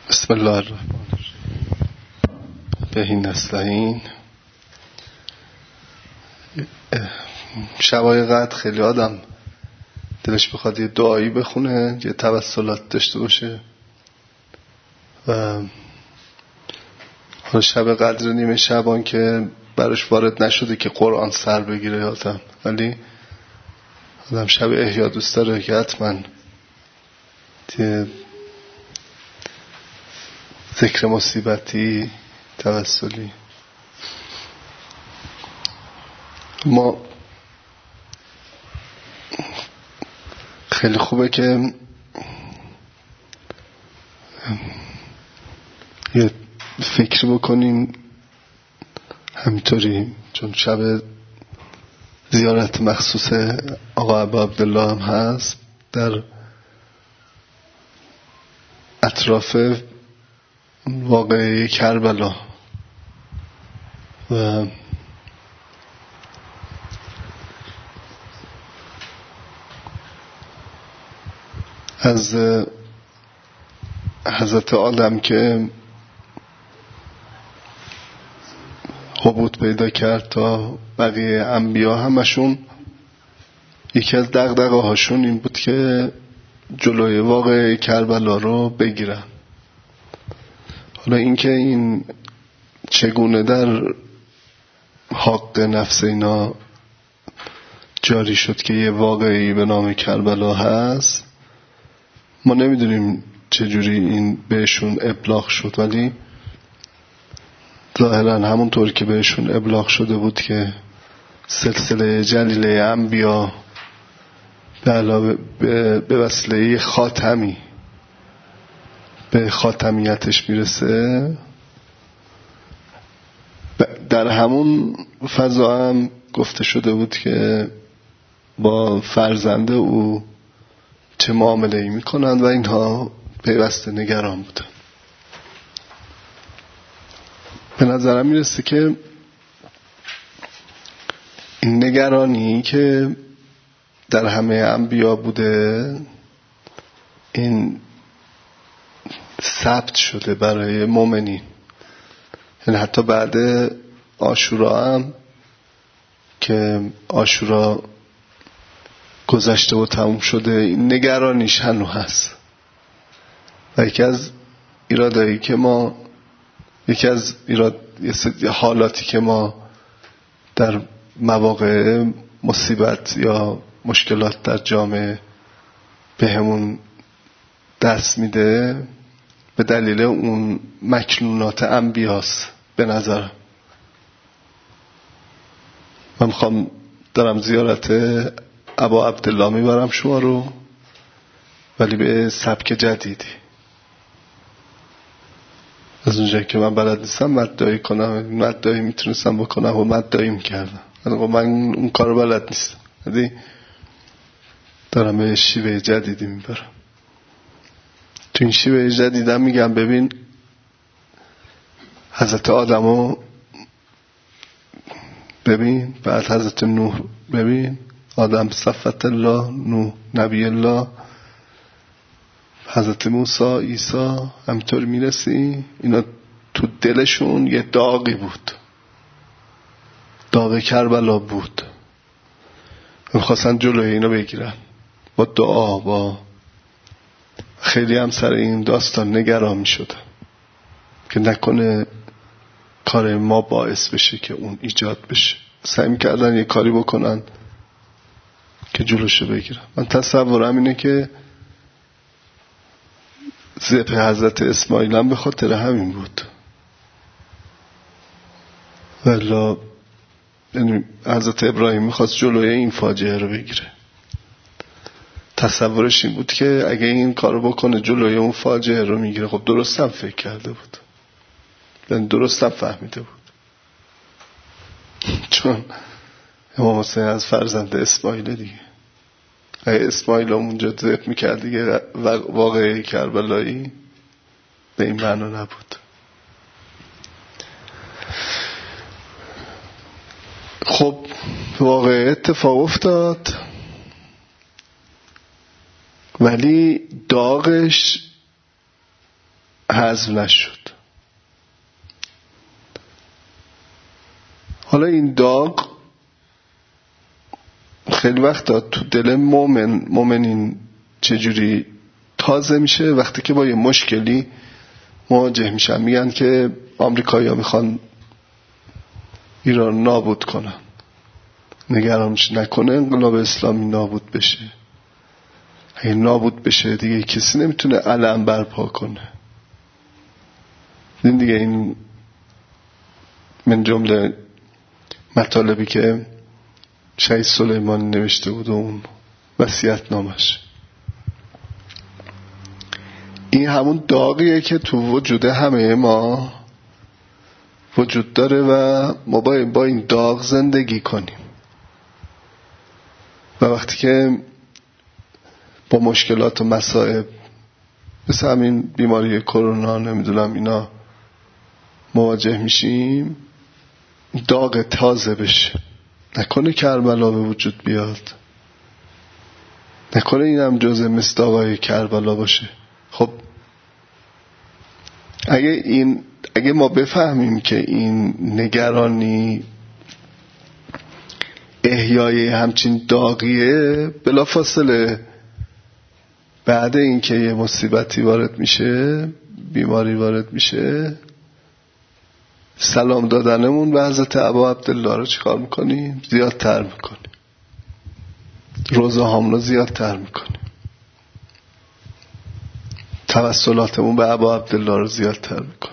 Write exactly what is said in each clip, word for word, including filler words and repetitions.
بسم الله الرحمن الرحیم. بهی نستعین. شبای قدر خیلی آدم دلش بخواد یه دعایی بخونه، یه توسلات داشته باشه و شب قدر نیمه شبان که براش وارد نشده که قرآن سر بگیره آدم، ولی آدم شب احیا دوست داره که حتما ذکر مصیبتی توسلی. ما خیلی خوبه که یه فکر بکنیم همینطوری، چون شب زیارت مخصوص آقا ابا عبدالله هم هست در اطراف واقعه کربلا و از حضرت آدم که حبوط پیدا کرد تا بقیه انبیا همشون یکی از دغدغه هاشون این بود که جلوی واقعه کربلا رو بگیرن. حالا اینکه این چگونه در حق نفس اینا جاری شد که یه واقعی به نام کربلا هست، ما نمیدونیم چجوری این بهشون ابلاغ شد، ولی ظاهرا همونطور که بهشون ابلاغ شده بود که سلسله جلیله انبیا به علاوه به وسیله خاتمی به خاتمیتش میرسه، در همون فضا هم گفته شده بود که با فرزند او چه معامله ای میکنند و اینها پیوسته نگران بودن. به نظرم میرسه که این نگرانی که در همه انبیا بوده این ثبت شده برای مؤمنین، یعنی حتی بعد عاشورا هم که عاشورا گذشته و تموم شده این نگرانیش هنوز هست. و یکی از ایرادایی که ما یکی از ایراد حالاتی که ما در مواقع مصیبت یا مشکلات در جامعه به همون دست میده به دلیل اون مکنونات انبیاست. به نظرم من میخوام دارم زیارت ابا عبدالله میبرم شما رو، ولی به سبک جدیدی. از اونجایی که من بلد نیستم مدعی کنم، مدعی میتونستم بکنم و مدعی میکردم، من اون کار بلد نیستم، ولی دارم به شیوه جدیدی میبرم. تو این شیوه جدیدم میگم ببین حضرت آدمو ببین، بعد حضرت نوح ببین، آدم صفت الله، نوح نبی الله، حضرت موسی، عیسی، همینطور میرسی. اینا تو دلشون یه داغی بود، داغ کربلا بود، میخواستن جلوی اینو بگیرن با دعا، با خیلی هم سر این داستان نگران میشدن که نکنه کار ما باعث بشه که اون ایجاد بشه. سعی میکردن یه کاری بکنن که جلوشو بگیرن. من تصورم اینه که ذبح حضرت اسماعیل هم به خاطر همین بود. ولی یعنی حضرت ابراهیم میخواست جلوی این فاجعه رو بگیره. تصورش این بود که اگه این کارو بکنه جلوی اون فاجعه رو میگیره. خب درست هم فکر کرده بود، یعنی درست هم فهمیده بود، چون امام حسین از فرزند اسماعیل دیگه. اگه اسماعیل هم اونجا ذبح میکرد دیگه واقعی کربلایی به این معنا نبود. خب واقعی اتفاق افتاد، ولی داغش حذف نشد. حالا این داغ خیلی وقتا تو دل مومن مومنین چجوری تازه میشه؟ وقتی که با یه مشکلی مواجه میشن. میگن که آمریکایی‌ها میخوان ایران نابود کنن، نگرانش نکنه انقلاب اسلامی نابود بشه. اگه نابود بشه دیگه کسی نمیتونه علم برپا کنه. این دیگه این من جمله مطالبی که شهید سلیمانی نوشته بود و اون وصیت‌نامش، این همون داغیه که تو وجود همه ما وجود داره و ما باید با این داغ زندگی کنیم. و وقتی که با مشکلات و مصائب مثل همین بیماری کرونا نمیدونم اینا مواجه میشیم، داغ تازه بشه. نکنه کربلا به وجود بیاد، نکنه این هم جزء مصداقای کربلا باشه. خب اگه این اگه ما بفهمیم که این نگرانی احیای همچین داغیه، بلافاصله بعد این که یه مصیبتی وارد میشه، بیماری وارد میشه، سلام دادنمون به حضرت ابا عبدالله رو چیکار میکنیم؟ زیادتر میکنیم. روزه هام رو زیادتر میکنیم. توسلاتمون به ابا عبدالله رو زیادتر میکنیم.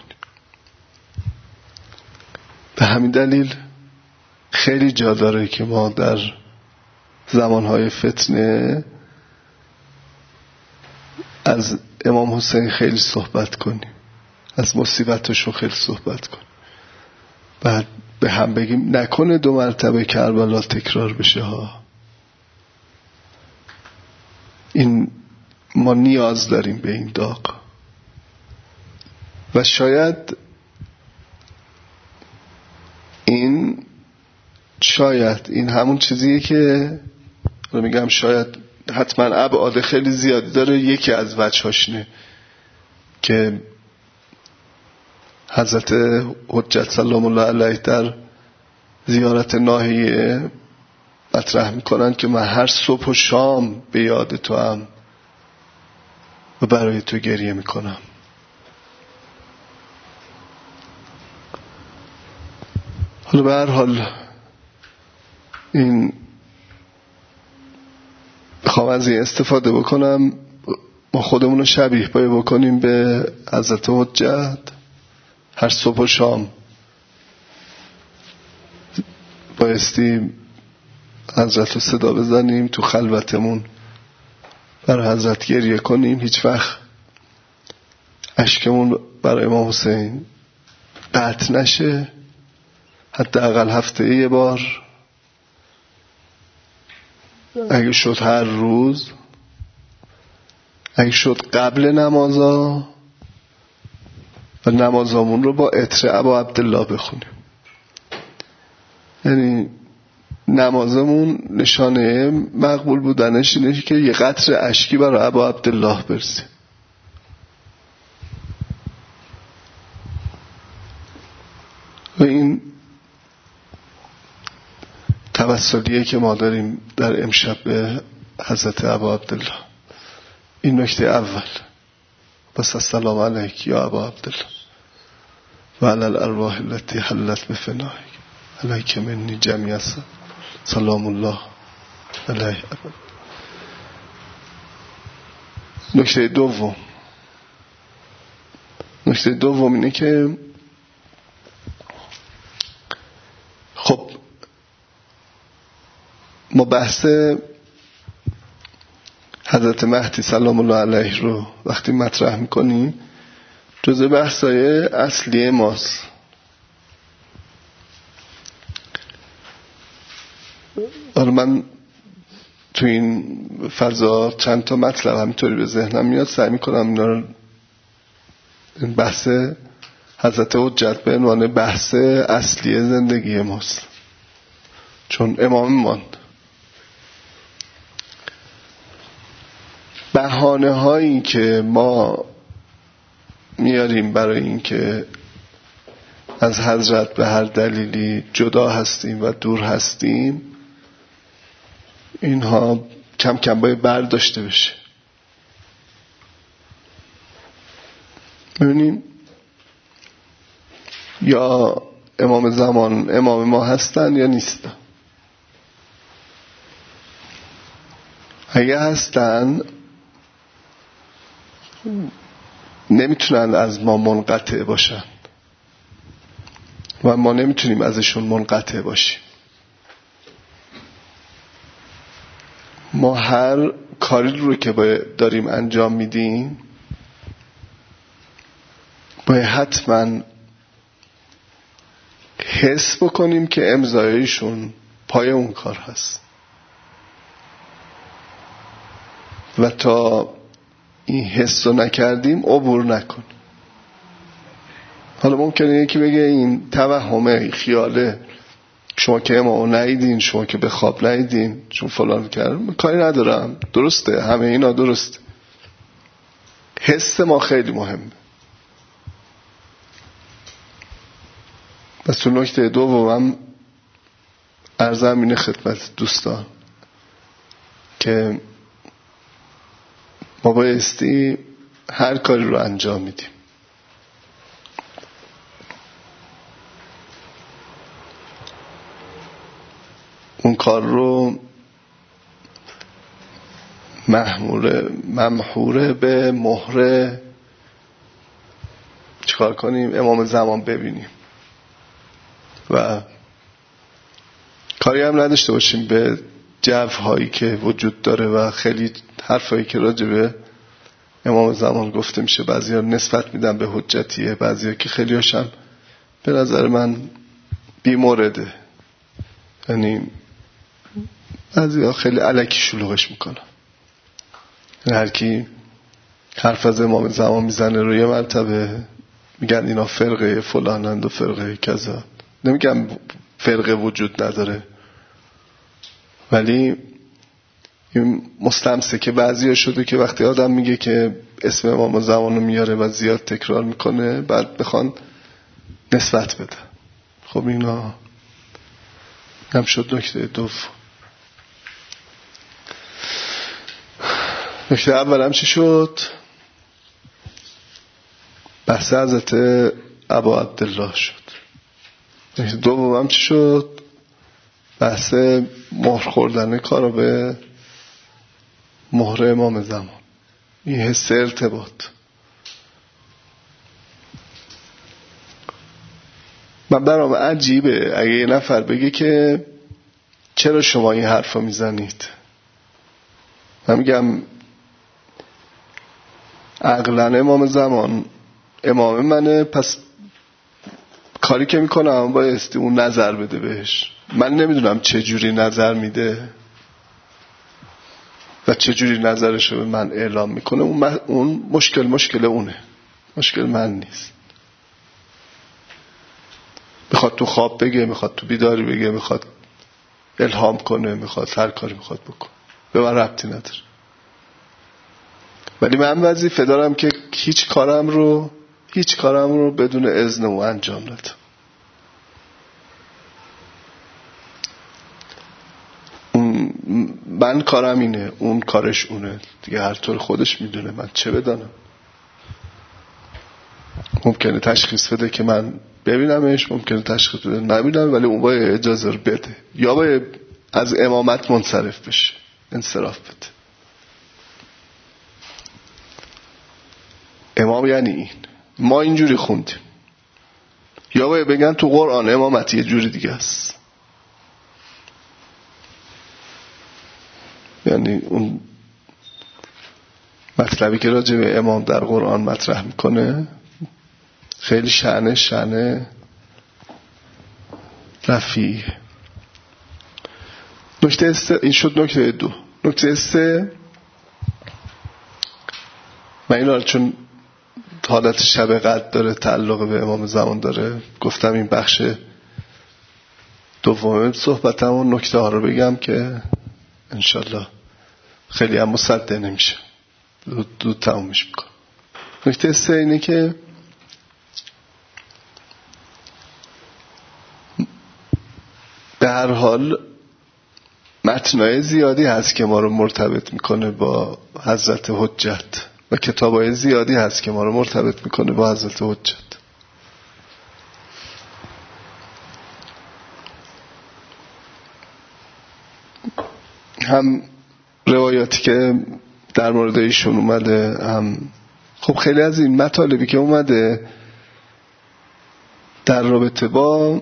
به همین دلیل خیلی جا داره که ما در زمانهای فتنه از امام حسین خیلی صحبت کنیم، از مصیبتشون خیلی صحبت کنیم، بعد به هم بگیم نکنه دو مرتبه کربلا تکرار بشه ها. این ما نیاز داریم به این داغ. و شاید این شاید این همون چیزیه که میگم شاید حتما ابعاد خیلی زیادی داره. یکی از وجهاش اینه که حضرت حجت سلام الله علیه در زیارت ناحیه مطرح میکنن که من هر صبح و شام به یاد تو هم و برای تو گریه میکنم. حالا به هر حال این بخوام از این استفاده بکنم، ما خودمون رو شبیه پای بکنیم به حضرت حجت. هر صبح و شام بایستی حضرت رو صدا بزنیم، تو خلوتمون برای حضرت گریه کنیم. هیچ وقت اشکمون برای امام حسین قطع نشه. حداقل هفته یه بار، اگه شد هر روز، اگه شد قبل نمازا، و نمازامون رو با عطر ابا عبدالله بخونیم. یعنی نمازمون نشانه مقبول بودنش اینه که یه قطره اشکی برای ابا عبدالله برسه. و این توسلیه که ما داریم در امشب به حضرت ابا عبدالله. این نکته اول. بس السلام علیک یا ابا عبدالله و علی الارواح التي حلت بفنائک علیک منی جمیع سلام الله علیه. نکته دوم نکته دوم اینه که خب ما بحث حضرت مهدی سلام الله علیه رو وقتی مطرح میکنیم، جزء بحثای اصلی ماست. حالا من تو این فضا چند تا مطلب همینطوری به ذهنم میاد، سعی میکنم اینا رو، این بحث حضرت حجت به عنوان بحث اصلی زندگی ماست، چون امام ماند. بهانه هایی که ما میاریم برای اینکه از حضرت به هر دلیلی جدا هستیم و دور هستیم، اینها کم کم باید برداشته بشه. ببینیم یا امام زمان امام ما هستن یا نیستن. اگه هستن نمیتونن از ما منقطع باشن و ما نمیتونیم ازشون منقطع باشیم. ما هر کاری رو که باید داریم انجام میدیم باید حتما حس بکنیم که امضایشون پای اون کار هست و تا این حس رو نکردیم عبور نکنیم. حالا ممکنه یکی بگه این توهمه، خیاله، شما که امامو ندیدین، شما که به خواب ندیدین، چون فلان کردم. کاری ندارم، درسته، همه اینا درسته. حس ما خیلی مهمه. بس تو نکته دومم عرضم اینه خدمت دوستان که ما بایستی هر کاری رو انجام میدیم اون کار رو محموره ممحوره به مهره چیکار کنیم؟ امام زمان ببینیم و کاری هم نداشته باشیم به جوهایی که وجود داره و خیلی حرفایی که راجع به امام زمان گفته میشه. بعضیا نسبت میدن به حجتیه، بعضیا که خیلی هاشم به نظر من بی مورده، یعنی بعضیا خیلی الکی شلوغش میکنن. هر کی حرف از امام زمان میزنه رو یه مرتبه میگن اینا فرقه فلانند و فرقه کذا. نمیگم فرقه وجود نداره، ولی این مستمسکه بعضیا شده که وقتی آدم میگه که اسم امام زمان رو میاره و زیاد تکرار میکنه بعد بخوان نسبت بده. خب اینا هم شد نکته دوم. نکته اولم چی شد؟ بحث حضرت ابا عبدالله شد. نکته دومم چی شد؟ بحث مهر خوردن کارو به مهر امام زمان. این حس ارتباط. من برام عجیبه اگه یه نفر بگه که چرا شما این حرفا میزنید. من میگم عقلاً امام زمان امام منه، پس کاری که میکنم بایستی اون نظر بده بهش. من نمیدونم چه جوری نظر میده و چه جوری نظرشو به من اعلام میکنه. اون, اون مشکل مشکل اونه، مشکل من نیست. میخواد تو خواب بگه، میخواد تو بیداری بگه، میخواد الهام کنه، میخواد هر کاری میخواد بکنه، به من ربطی نداره. ولی من وظیفه دارم که هیچ کارم رو هیچ کارم رو بدون اذن او انجام ندم. من کارم اینه، اون کارش اونه دیگه. هر طور خودش میدونه، من چه بدانم. ممکنه تشخیص بده که من ببینمش، ممکنه تشخیص بده نبینم، ولی اون باید اجازه رو بده یا باید از امامت منصرف بشه، انصراف بده. امام یعنی این. ما اینجوری خوندیم. یا باید بگن تو قرآن امامت یه جوری دیگه است، یعنی اون مطلبی که راجع به امام در قرآن مطرح میکنه خیلی شأنه شأنه رفیع. نکته سه این شد. نکته دو. نکته سه من اینا چون حالت شب قدر داره، تعلق به امام زمان داره، گفتم این بخش دوم صحبتم و نکته ها رو بگم که انشالله خیلی هم مصدق نمیشه، دود, دود تمومش میکنم. نکته سه اینه که به هر حال متنای زیادی هست که ما رو مرتبط میکنه با حضرت حجت و کتابای زیادی هست که ما رو مرتبط میکنه با حضرت حجت. هم روایاتی که در مورد ایشون اومده، هم خب خیلی از این مطالبی که اومده در رابطه با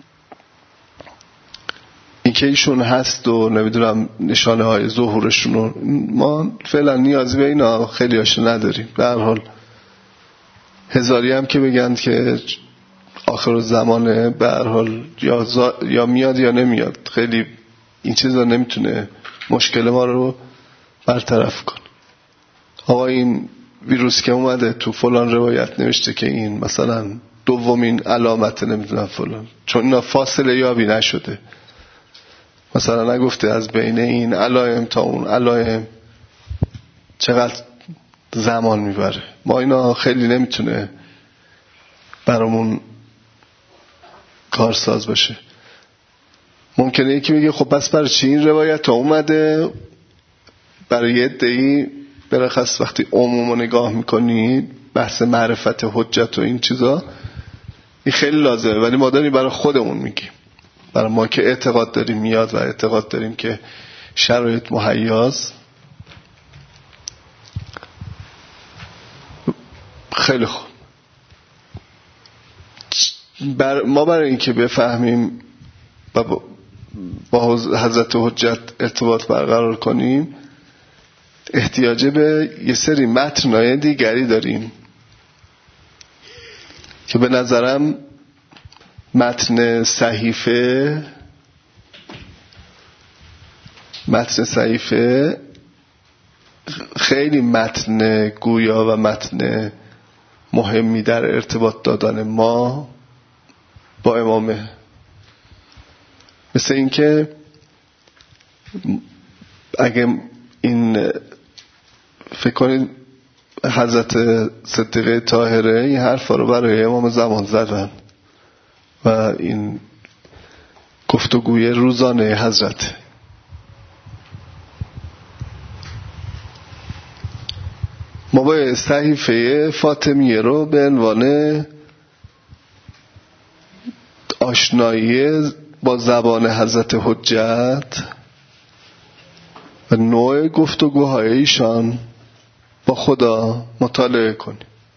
اینکه ایشون هست و نمیدونم نشانه های ظهورشون رو، ما فعلا نیازی به اینا خیلی هاشو نداریم. به هر حال هزاری هم که بگند که آخر زمانه، به هر حال یا, زا... یا میاد یا نمیاد، خیلی این چیزا نمیتونه مشکل ما رو برطرف کنه. آقا این ویروس که اومده تو فلان روایت نوشته که این مثلا دومین علامت نمیدونم فلان، چون اینا فاصله یابی نشده، مثلا نگفته از بین این علائم تا اون علائم چقدر زمان میبره. ما اینا خیلی نمیتونه برامون کارساز باشه. ممکنه یکی بگه خب پس برای چی این روایت ها اومده؟ برای یه عده‌ای برخص وقتی عموم نگاه میکنی بحث معرفت حجت و این چیزا این خیلی لازمه، ولی ما داریم برای خودمون میگیم، برای ما که اعتقاد داریم میاد و اعتقاد داریم که شرایط مهیاست. خیلی خوب، بر ما برای اینکه بفهمیم و با حضرت حجت ارتباط برقرار کنیم احتیاج به یه سری متنای دیگری داریم که به نظرم متن صحیفه متن صحیفه خیلی متن گویا و متن مهمی در ارتباط دادن ما با امامه. مثل این که اگه این فکر کنید حضرت صدیقه طاهره این حرفا رو برای امام زمان زدن و این گفتگوی روزانه حضرت. ما باید صحیفه فاطمیه رو به عنوان آشنایی با زبان حضرت حجت و نوع گفتگوهای ایشان با خدا مطالعه کنیم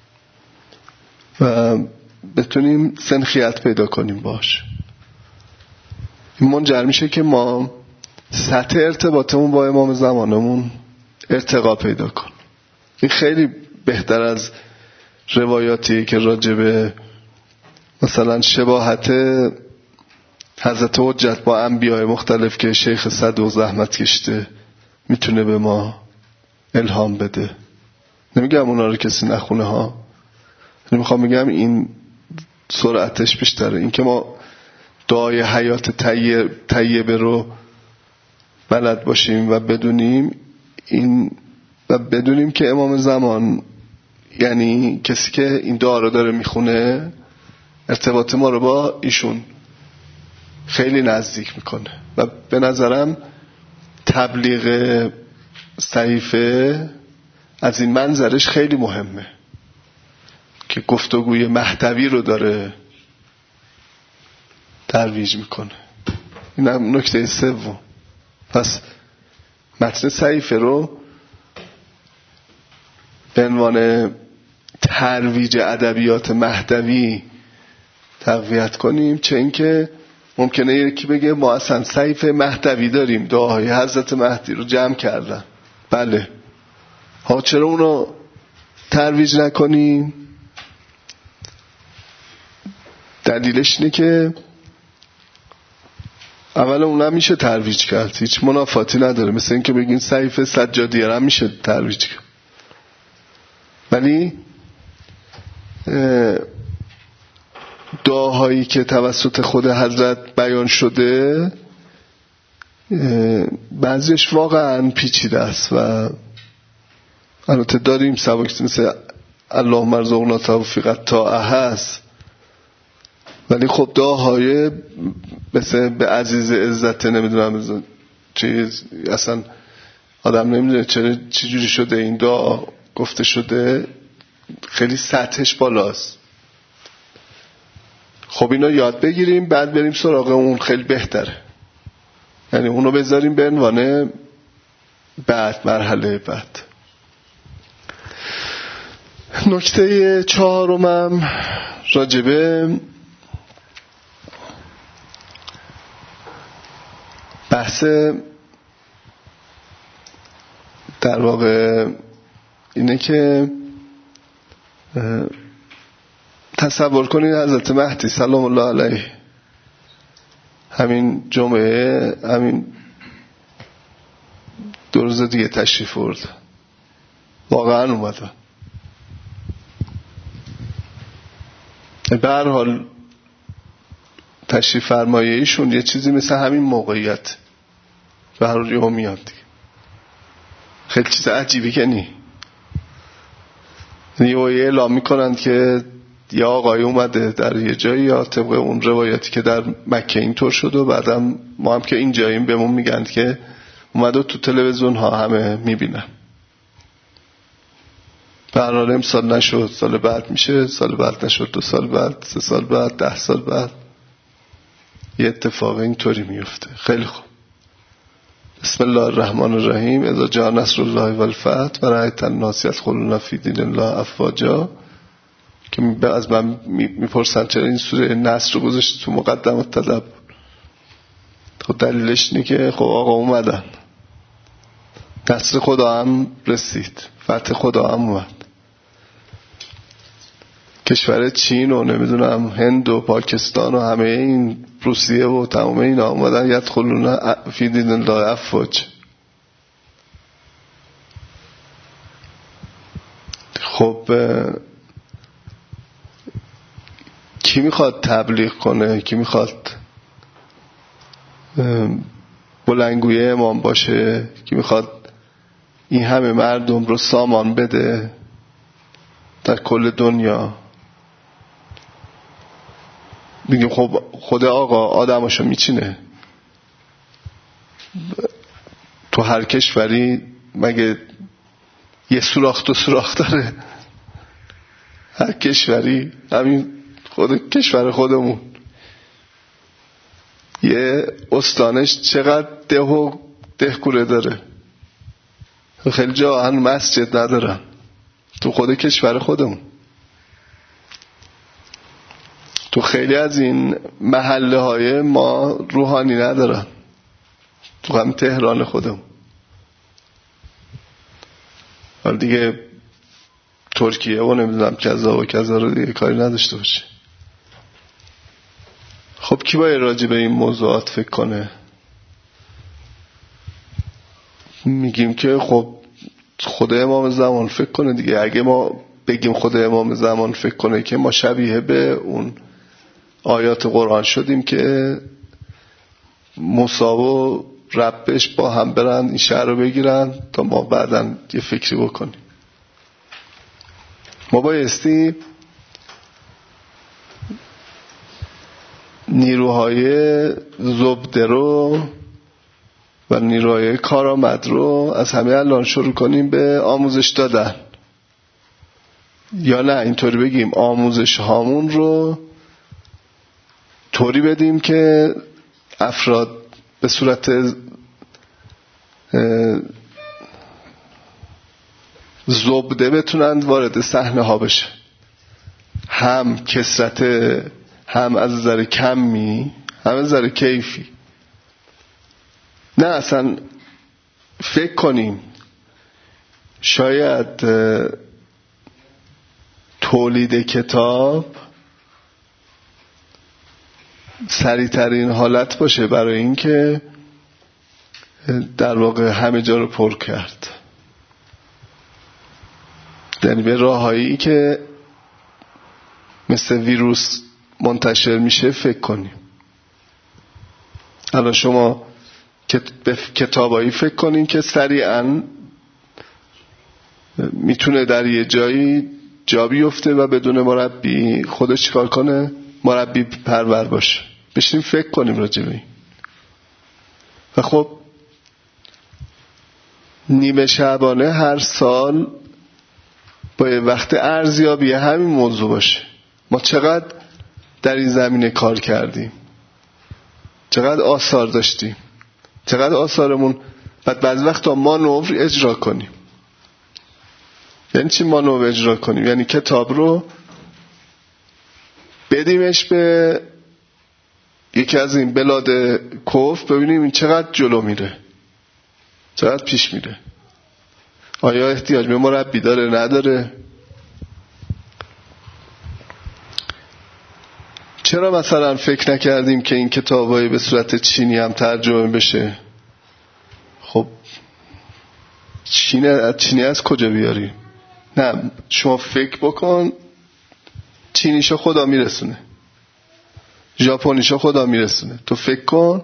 و بتونیم سنخیت پیدا کنیم باش. این منجر میشه که ما سطح ارتباطمون با امام زمانمون ارتقا پیدا کنیم. این خیلی بهتر از روایاتی که راجبه مثلا شباهت حضرت حجت با انبیاء مختلف که شیخ صدوق زحمت کشته میتونه به ما الهام بده. نمیگم اونا رو کسی نخونه ها، نمیخوام بگم این سرعتش بیشتره. این که ما دعای حیات طیبه رو بلد باشیم و بدونیم این و بدونیم که امام زمان یعنی کسی که این دعا رو داره میخونه ارتباط ما رو با ایشون خیلی نزدیک میکنه و به نظرم تبلیغ صحیفه از این منظرش خیلی مهمه که گفتگوی مهدوی رو داره ترویج میکنه. این هم نکته سوم. پس متن صحیفه رو به عنوان ترویج ادبیات مهدوی تقویت کنیم، چه اینکه ممکنه یکی بگه ما اصلا صحیفه مهدوی داریم، دعاهای حضرت مهدی رو جمع کردن. بله، ها چرا اونو ترویج نکنیم؟ دلیلش اینه که اولا اون هم میشه ترویج کرد، هیچ منافاتی نداره. مثل این که بگین صحیفه سجادیه هم میشه ترویج کرد، ولی دعاهایی که توسط خود حضرت بیان شده بعضیش واقعا پیچیده است و البته داریم سبک مثل اللهم ارزقنا توفیق الطاعه هست ولی خب دعاهای مثل به عزیز عزت نمیدونم چیز اصلا آدم نمیدونه چرا چی جوری شده این دعا گفته شده، خیلی سطحش بالاست. خب اینو یاد بگیریم بعد بریم سراغ اون، خیلی بهتره. یعنی اونو بذاریم به عنوان بعد، مرحله بعد. نکته چهارمم راجبه بحث در واقع اینه که تصور کنید حضرت مهدی سلام الله علیه همین جمعه، همین دو روز دیگه تشریف آورد، واقعا اومدن. به هر حال تشریف فرمایه ایشون یه چیزی مثل همین موقعیت به هر حال یهو میاد دیگه. خیلی چیز عجیبی که نی یهو اعلام میکنن که یا آقای اومده در یه جایی، یا طبق اون روایتی که در مکه اینطور شد، و بعدم ما هم که این جاییم بهمون میگن که اومده تو تلویزیون ها همه میبینن. به هر حال امسال نشد، سال بعد میشه، سال بعد نشد، دو سال بعد، سه سال بعد، ده سال بعد یه اتفاق اینطوری میفته. خیلی خوب. بسم الله الرحمن الرحیم. اذا جاء نصر الله والفتح و رأیت الناس یدخلون فی دین الله افواجا، که از من میپرسن چرا این سوره نصر رو گذاشت تو مقدمه تدبر. خب دلیلش اینه که خب آقا اومدن، نصر خدا هم رسید، فتح خدا هم اومد. کشور چین و نمیدونم هند و پاکستان و همه این، روسیه و تمام اینا اومدن یدخلون فی دین الله افواج. خب کی میخواد تبلیغ کنه؟ کی میخواد بلندگوی امام باشه؟ کی میخواد این همه مردم رو سامان بده در کل دنیا؟ میگیم خب خدا آقا آدماشو میچینه. تو هر کشوری مگه یه سوراخ دو سوراخ داره؟ هر کشوری، همین خود کشور خودمون یه استانش چقدر ده و دهکوره داره، خیلی جا هنو مسجد ندارن تو خود کشور خودمون. تو خیلی از این محله های ما روحانی ندارن، تو هم تهران خودمون. حالا دیگه ترکیه و نمیدونم کذا و کذا رو دیگه کاری نداشته باشه. خب کی باید راجع به این موضوعات فکر کنه؟ میگیم که خب خود امام زمان فکر کنه دیگه. اگه ما بگیم خود امام زمان فکر کنه که ما شبیه به اون آیات قرآن شدیم که موسی و ربش با هم برن این شهر رو بگیرن تا ما بعداً یه فکری بکنیم. ما بایستی نیروهای زبده رو و نیروهای کارآمد رو از همه الان شروع کنیم به آموزش دادن، یا نه اینطوری بگیم آموزش هامون رو طوری بدیم که افراد به صورت زبده بتونند وارد صحنه ها بشه، هم کثرت، هم از نظر کمی، هم از نظر کیفی. نه اصلا فکر کنیم شاید تولید کتاب سریع‌ترین حالت باشه برای اینکه در واقع همه جا رو پر کرد. یعنی به راههایی که مثل ویروس منتشر میشه فکر کنیم. الان شما به کتابایی فکر کنین که سریعاً میتونه در یه جایی جا بیفته و بدون مربی خودش چیکار کنه؟ مربی پرور باشه. بشینیم فکر کنیم راجع به این. و خب نیمه شعبانه هر سال با وقت ارزیابی همین موضوع باشه. ما چقدر در این زمینه کار کردیم، چقدر آثار داشتیم، چقدر آثارمون بعد بعضی وقتا مانور اجرا کنیم. یعنی چی مانور اجرا کنیم؟ یعنی کتاب رو بدیمش به یکی از این بلاد کف، ببینیم این چقدر جلو میره، چقدر پیش میره، آیا احتیاج به مربی داره نداره. چرا مثلا فکر نکردیم که این کتابای به صورت چینی هم ترجمه بشه؟ خب چینی چینی از کجا بیاریم؟ نه، شما فکر بکن، چینیشو خدا میرسونه، ژاپنیشو خدا میرسونه. تو فکر کن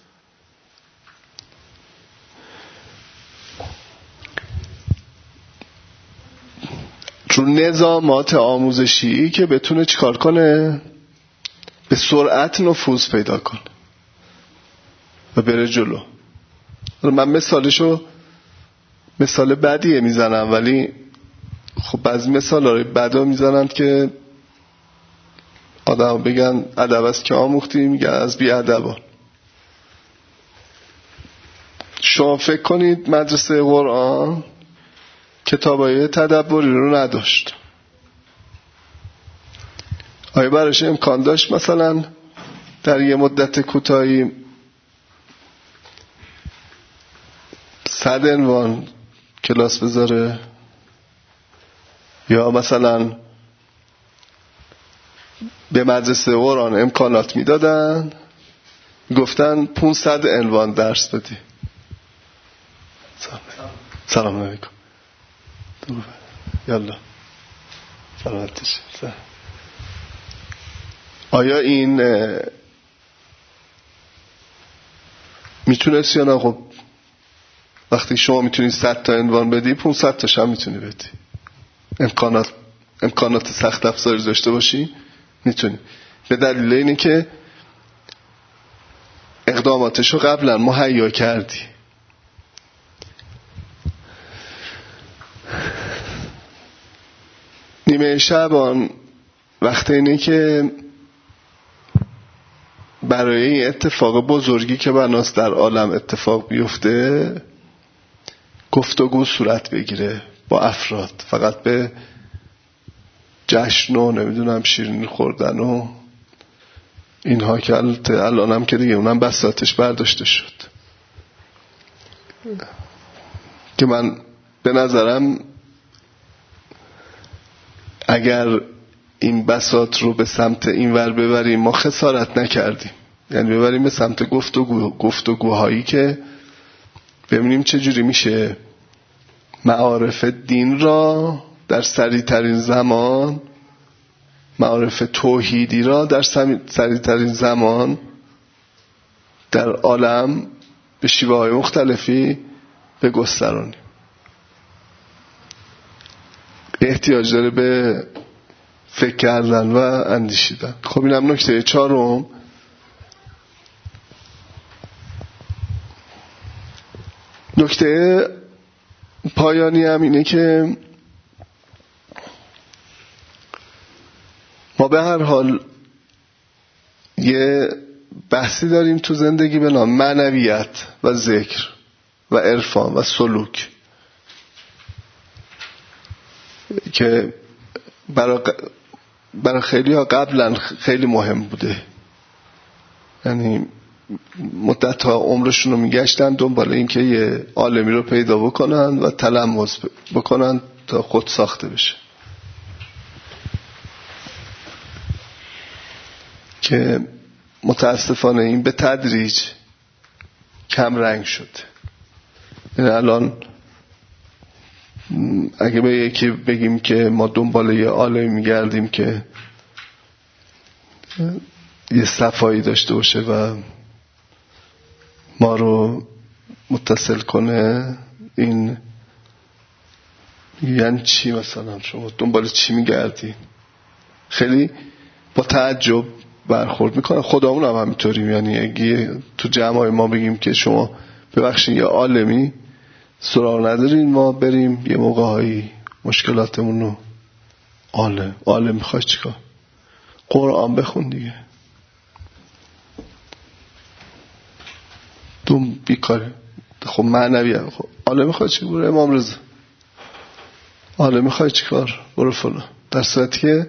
رو نظامات آموزشی که بتونه چیکار کنه؟ به سرعت نفوذ پیدا کنه و بره جلو. من مثالشو مثال بدیه میزنم، ولی خب بعضی مثالای بدا میزنن که آدم بگن ادب است که آموختی، میگن از بی ادبان. شما فکر کنید مدرسه قرآن کتابای تدبری رو نداشت، آیا براش امکان داشت مثلا در یه مدت کوتاهی صد عنوان کلاس بذاره؟ یا مثلا به مدرسه قرآن امکانات میدادن، گفتن پانصد عنوان درس بدی. سلام علیکم. یالا سلامتش. آیا این میتونست یا نه؟ خب وقتی شما میتونی صد تا عنوان بدی، پانصد تاش هم میتونی بدی. امکانات امکانات سخت افزاری داشته باشی میتونی. به دلیل اینه که اقداماتشو قبلا مهیا کردی. نیمه شعبان وقت اینه که برای این اتفاق بزرگی که بناست در عالم اتفاق بیفته گفتگو صورت بگیره با افراد. فقط به جشن و نمیدونم شیرینی خوردن و اینها که الان هم که دیگه اونم بساطش برداشته شد، که من به نظرم اگر این بساط رو به سمت این ور ببریم ما خسارت نکردیم. یعنی ببریم به سمت گفتگو گفتگوهایی که ببینیم چجوری میشه معارف دین را در سریع ترین زمان، معارف توحیدی را در سریع ترین زمان در عالم به شیوه های مختلفی بگسترانیم. احتیاج داره به فکر کردن و اندیشیدن. خب اینم نکته چهارم. نکته پایانی هم اینه که ما به هر حال یه بحثی داریم تو زندگی به نام معنویت و ذکر و عرفان و سلوک، که برای برای خیلی ها قبلا خیلی مهم بوده. یعنی مدت ها عمرشون رو میگشتن دنبال این که یه عالمی رو پیدا بکنن و تلمس بکنن تا خود ساخته بشه، که متاسفانه این به تدریج کم رنگ شد. یعنی الان اگه به یکی بگیم که ما دنبال یه عالمی میگردیم که یه صفایی داشته باشه و ما رو متصل کنه، این یعنی چی؟ مثلا شما دنبال چی میگردی؟ خیلی با تعجب برخورد میکنن. خدامون هم همینطوریم. یعنی اگه تو جمعای ما بگیم که شما ببخشید یه عالمی سراغ ندارین، ما بریم یه موقعهایی مشکلاتمون رو عالم عالم میخوای چیکار؟ قرآن بخون دیگه. دوم بیکاره. خب معنوی هم خب عالم میخوای چی؟ برو امام رضا. عالم میخوای چیکار؟ برو فلان. در صورتی که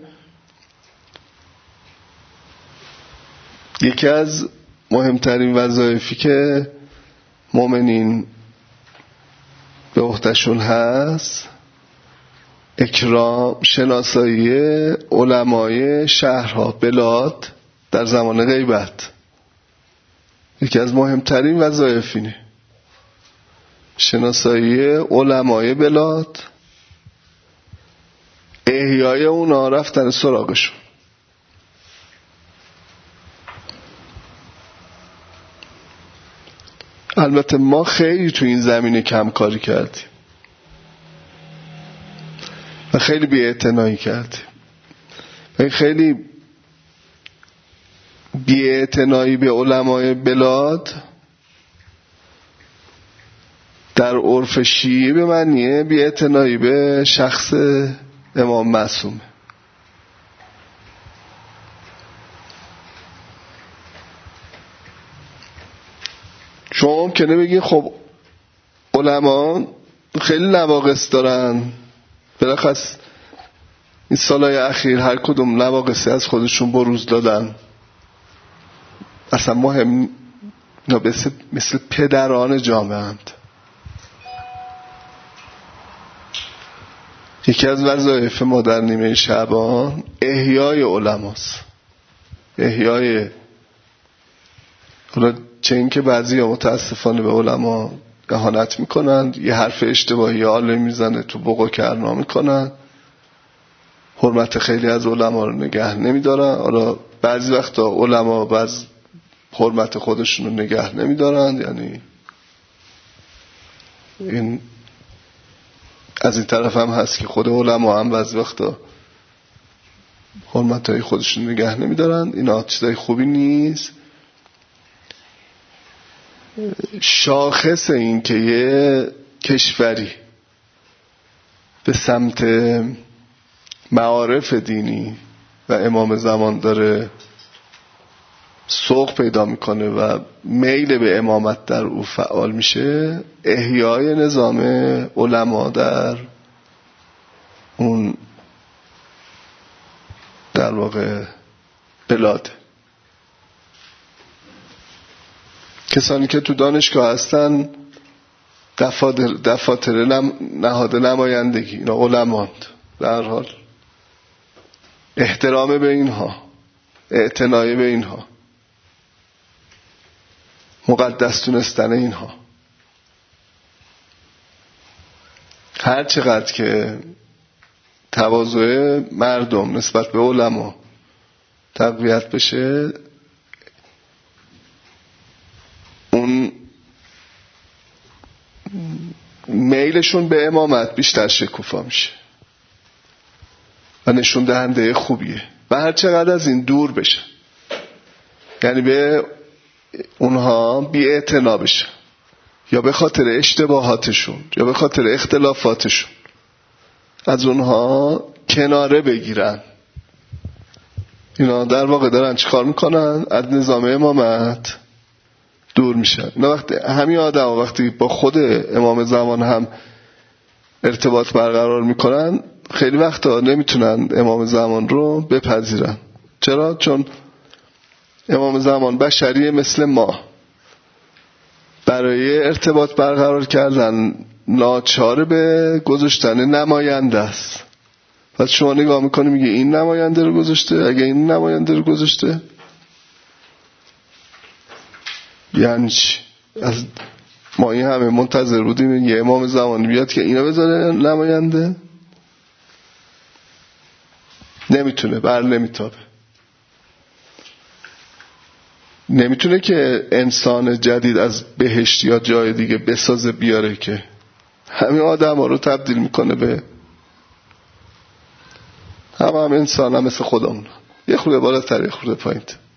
یکی از مهمترین وظایفی که مؤمنین به عهدهشون هست اکرام شناسایی علمای شهرها بلاد در زمان غیبت. یکی از مهمترین وظایف اینه شناسایی علمای بلاد، احیای اونا، رفتن سراغشون. البته ما خیلی تو این زمینه کم کاری کردیم و خیلی بی‌اعتنایی کردیم و خیلی بی‌اعتنایی به علمای بلاد در عرف شیعه به معنیه بی‌اعتنایی به شخص امام معصومه. شما ممکنه بگین خب علما خیلی نواقص دارن، بلخص این سالهای اخیر هر کدوم نواقصی از خودشون بروز دادن، اصلا مهم مثل, مثل پدران جامعه اند. یکی از وظایف ما در نیمه شعبان احیای علماست. احیای حالا چه این که بعضی ها متاسفانه به علما اهانت میکنند، یه حرف اشتباهی عالم میزنه تو بوق و کرنا میکنن، حرمت خیلی از علما رو نگه نمیدارن. حالا بعضی وقتا علما بعض حرمت خودشون رو نگه نمیدارن، یعنی این از این طرف هم هست که خود علما هم بعضی وقتا حرمت های خودشون نگه نمیدارن. اینا چیزای خوبی نیست. شاخص این که یه کشوری به سمت معارف دینی و امام زمان داره سوق پیدا میکنه و میل به امامت در او فعال میشه، احیای نظام علما در اون در واقع بلاد. کسانی که تو دانشگاه هستن دفاتر, دفاتر نم، نهاد نمایندگی، اینا علماند. در حال احترام به اینها، اعتنای به اینها، مقدس دونستن اینها. هر چقدر که تواضع مردم نسبت به علما تقویت بشه، اون میلشون به امامت بیشتر شکوفا میشه و نشون دهنده خوبیه. و هر چقدر از این دور بشه، یعنی به اونها بی اعتنا بشه، یا به خاطر اشتباهاتشون یا به خاطر اختلافاتشون از اونها کناره بگیرن، اینا در واقع دارن چیکار میکنن؟ از نظام امامت دور میشن. نه وقتی همین آدم وقتی با خود امام زمان هم ارتباط برقرار میکنن، خیلی وقتا نمیتونن امام زمان رو بپذیرن. چرا؟ چون امام زمان بشریه مثل ما، برای ارتباط برقرار کردن ناچار به گذاشتن نماینده است. پس شما نگاه میکنی میگه این نماینده رو گذاشته، اگه این نماینده رو گذاشته یعنی چی؟ از ما این همه منتظر بودیم یه امام زمانی بیاد که اینا بذاره نماینده؟ نمیتونه، بر نمیتابه. نمیتونه که انسان جدید از بهشت یا جای دیگه بسازه بیاره، که همین آدم ها رو تبدیل میکنه به هم هم انسان هم مثل خودمون، یه خورده بالاتر یه خورده پایین.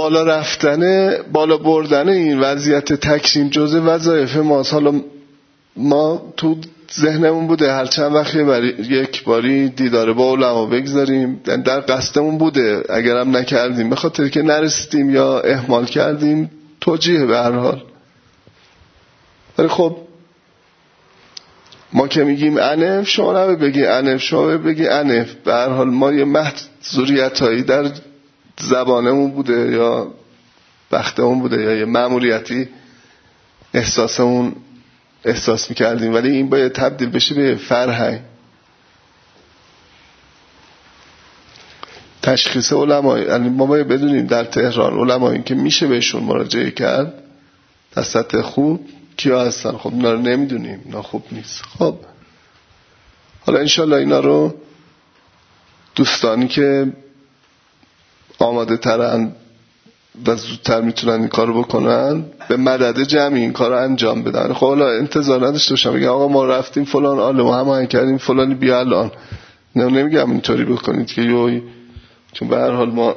بالا رفتن، بالا بردن این وضعیت تکریم جزء وظایف ماست. حالا ما تو ذهنمون بوده هر چند وقت یک باری دیدار با علما بگذاریم، در قصدمون بوده، اگرم نکردیم به خاطر که نرسیدیم یا اهمال کردیم توجیه به هر حال. ولی خب ما که میگیم انف، شما نباید بگی انف، شما بگی انف. به هر حال ما یه محضوریتایی در زبانمون بوده یا بختمون بوده یا یه مأموریتی احساسمون احساس میکردیم، ولی این باید تبدیل بشه به فرهنگ. تشخیص علما، یعنی ما باید بدونیم در تهران علمایی که میشه بهشون مراجعه کرد در سطح خوب کیا هستن. خب اینا رو نمیدونیم، اینا خوب نیست. خب حالا انشالله اینا رو دوستانی که آماده ترن و زودتر میتونن این کار رو بکنن به مدد جمعی این کار رو انجام بدن. خب حالا انتظار نداشته باشم بگم آقا ما رفتیم فلان آله ما هماهنگ کردیم فلانی بیا الان. نه نمیگم اینطوری بکنید که یوی، چون به هر حال ما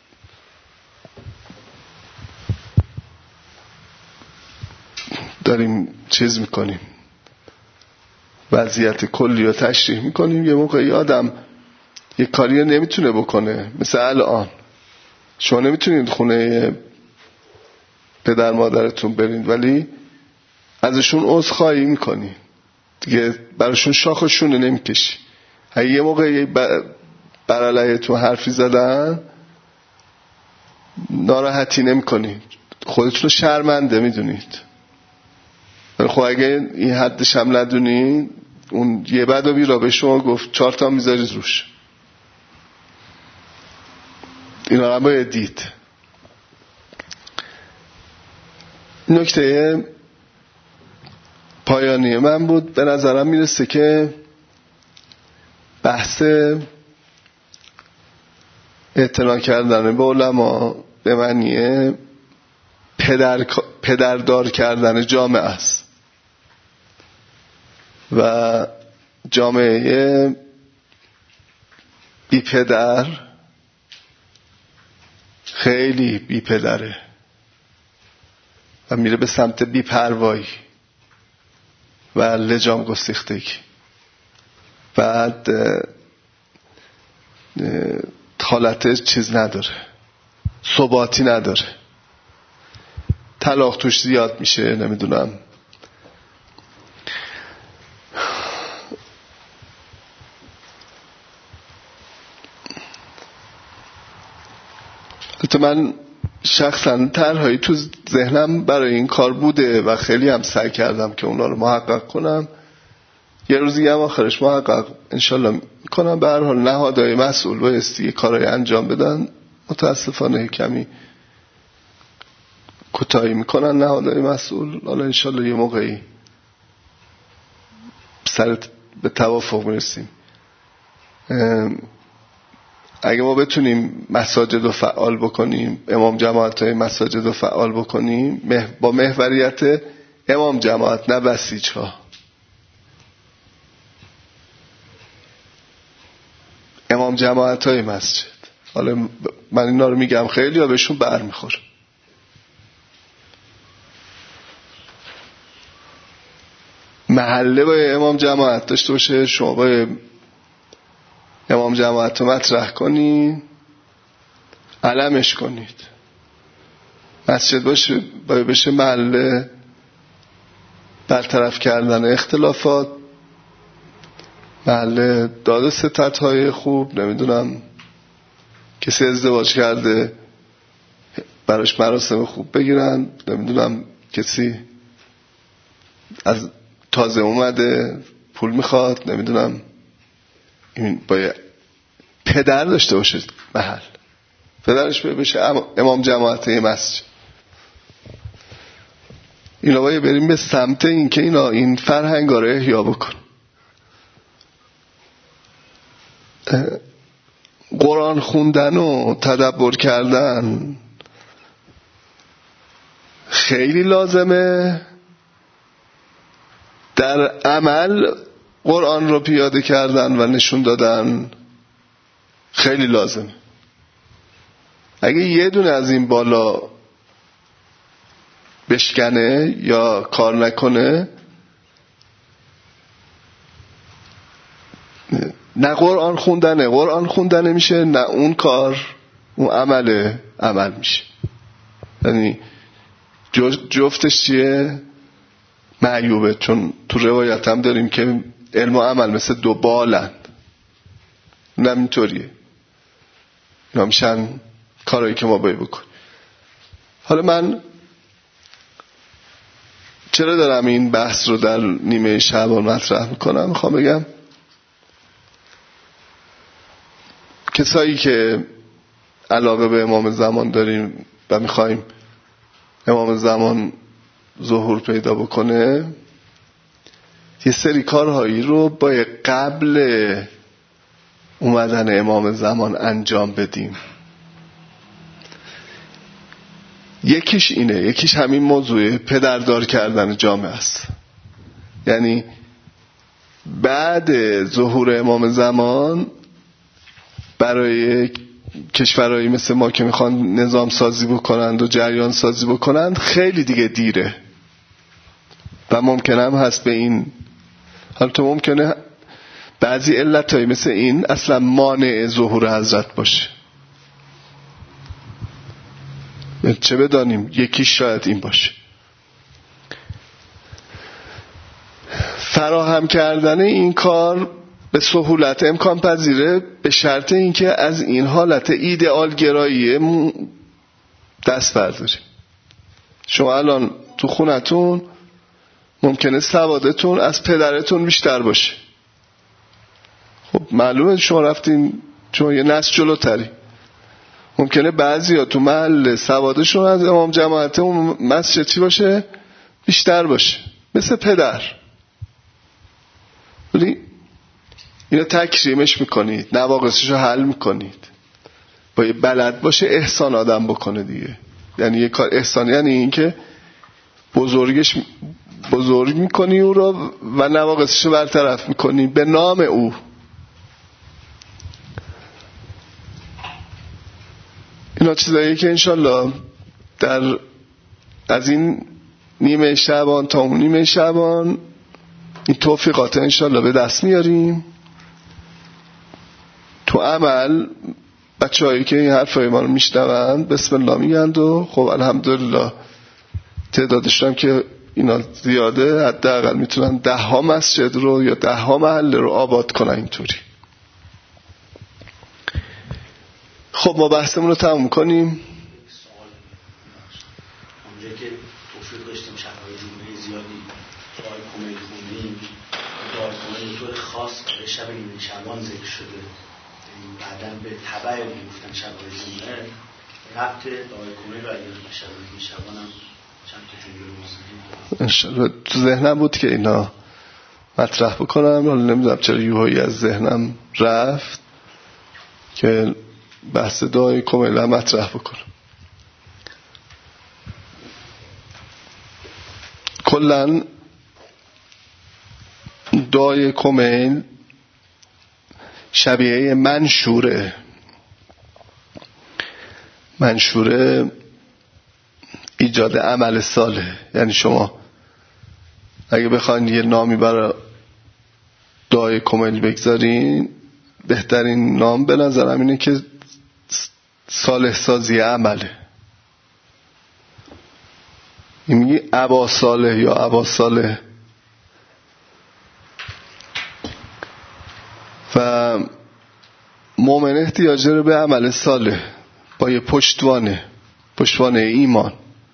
داریم چیز میکنیم، وضعیت کلی رو تشریح میکنیم. یه موقعی آدم یه کاری نمیتونه بکنه، مثل الان شما نمیتونید خونه پدر مادرتون برید ولی ازشون عذرخواهی میکنی دیگه، براشون شاخ و شونه نمیکشی. یه موقعی بر علیه‌تون حرفی زدن ناراحتی نمیکنید، خودتون رو شرمنده میدونید. ولی خب اگه این حدش هم ندونید، اون یه بد و بیرا به شما گفت چهار تا میذارید روش. اینا هم باید دید. نکته پایانی من بود. به نظرم میرسه که بحث اعتنا کردن به علما به معنی پدر پدردار کردن جامعه است و جامعه بی پدر خیلی بی پدره و میره به سمت بی پروایی و لجام گسیختگی. بعد حالت چیز نداره، ثباتی نداره، طلاق توش زیاد میشه، نمیدونم البته من شخصا طرحهایی تو ذهنم برای این کار بوده و خیلی هم سعی کردم که اونا رو محقق کنم. یه روزی هم آخرش محقق انشالله میکنم. به هر حال نهادهای مسئول بایستی کارهای انجام بدن، متاسفانه کمی کوتاهی میکنن نهادهای مسئول. حالا انشالله یه موقعی سر به توافق میرسیم. اگه ما بتونیم مساجد رو فعال بکنیم، امام جماعت های مساجد رو فعال بکنیم با محوریت امام جماعت، نه بسیج ها. امام جماعت های مسجد، حالا من اینا رو میگم خیلی ها بهشون بر میخوره. محله باید امام جماعت داشته باشه، شما باید امام جماعت رو مطرح کنید، علمش کنید. مسجد باشه باید بشه محله برطرف کردن اختلافات، محله داد و ستد های خوب، نمیدونم کسی ازدواج کرده براش مراسم خوب بگیرن، نمیدونم کسی از تازه اومده پول میخواد، نمیدونم. این باید پدر داشته باشه محل، پدرش بشه امام جماعت مسجد. اینا باید بریم به سمت این که اینا این فرهنگ رو احیا بکن. قرآن خوندن و تدبر کردن خیلی لازمه، در عمل قرآن رو پیاده کردن و نشون دادن خیلی لازمه. اگه یه دونه از این بالا بشکنه یا کار نکنه، نه قرآن خوندنه قرآن خوندنه میشه، نه اون کار اون عمل عمل میشه. یعنی جفتش چیه؟ معیوبه. چون تو روایت هم داریم که علم و عمل مثل دو بالند، نه اینطوریه، اینا میشن کارهایی که ما باید بکنیم. حالا من چرا دارم این بحث رو در نیمه شعبان مطرح میکنم؟ میخوام بگم کسایی که علاقه به امام زمان داریم و میخوایم امام زمان ظهور پیدا بکنه، یه سری کارهایی رو باید قبل اومدن امام زمان انجام بدیم. یکیش اینه، یکیش همین موضوع پدردار کردن جامعه است. یعنی بعد ظهور امام زمان برای کشورهایی مثل ما که میخوان نظام سازی بکنند و جریان سازی بکنند خیلی دیگه دیره و ممکنه هم هست به این حالا تو ممکنه بعضی علتایی مثل این اصلا مانع ظهور حضرت باشه. چه بدانیم یکیش شاید این باشه. فراهم کردن این کار به سهولت امکان پذیره به شرط اینکه از این حالت ایدئال گرایی دست برداریم. شما الان تو خونتون ممکنه سوادتون از پدرتون بیشتر باشه. خب معلومه شما رفتین، شما یه نسل جلوتری. ممکنه بعضیا تو محل سوادشون از امام جماعت اون مسجد چی باشه؟ بیشتر باشه، مثل پدر. ولی اینو تکریمش میکنید، نواقصش رو حل میکنید. باید بلد باشه احسان آدم بکنه دیگه. یعنی یه کار احسانی یعنی این که بزرگش بزرگ میکنی او رو و نواقصش رو برطرف میکنی به نام او. اینا چیزاییه که انشالله در از این نیمه شعبان تا اون نیمه شعبان این توفیقات انشالله به دست میاریم. تو عمل بچه هایی که این حرفای ما رو میشنوند بسم الله میگند و خب الحمدلله تعدادش هم که اینا زیاده، حداقل میتونن ده ها مسجد رو یا ده ها محله رو آباد کنن اینطوری. خب ما بحثمون رو تموم کنیم. اونجا که توفیق داشتیم شبهای جمعه زیادی دعای کمیل خوندیم، دعای کمیل طور خاص برای شب نیمه شعبان ذکر شده، بعداً به تبع میگفتن شبهای جمعه ربط دعای کمیل و اگر شب نیمه شعبان هم چند تا جمله رو مصنیم انشالله. تو ذهنم بود که اینا مطرح بکنم، حالا نمیدونم چرا یوهایی از ذهنم رفت که بحث دعای کمیل هم مطرح بکنم. کلن دعای کمیل شبیه منشوره. منشوره ایجاد عمل صالح. یعنی شما اگه بخواین یه نامی برای دعای کمیل بگذارین، بهترین نام به نظرم اینه که صالح سازی عمله. این میگی ابا صالح یا ابا صالح. و مؤمن احتیاج داره به عمل صالح با یه پشتوانه پشتوانه ایمان.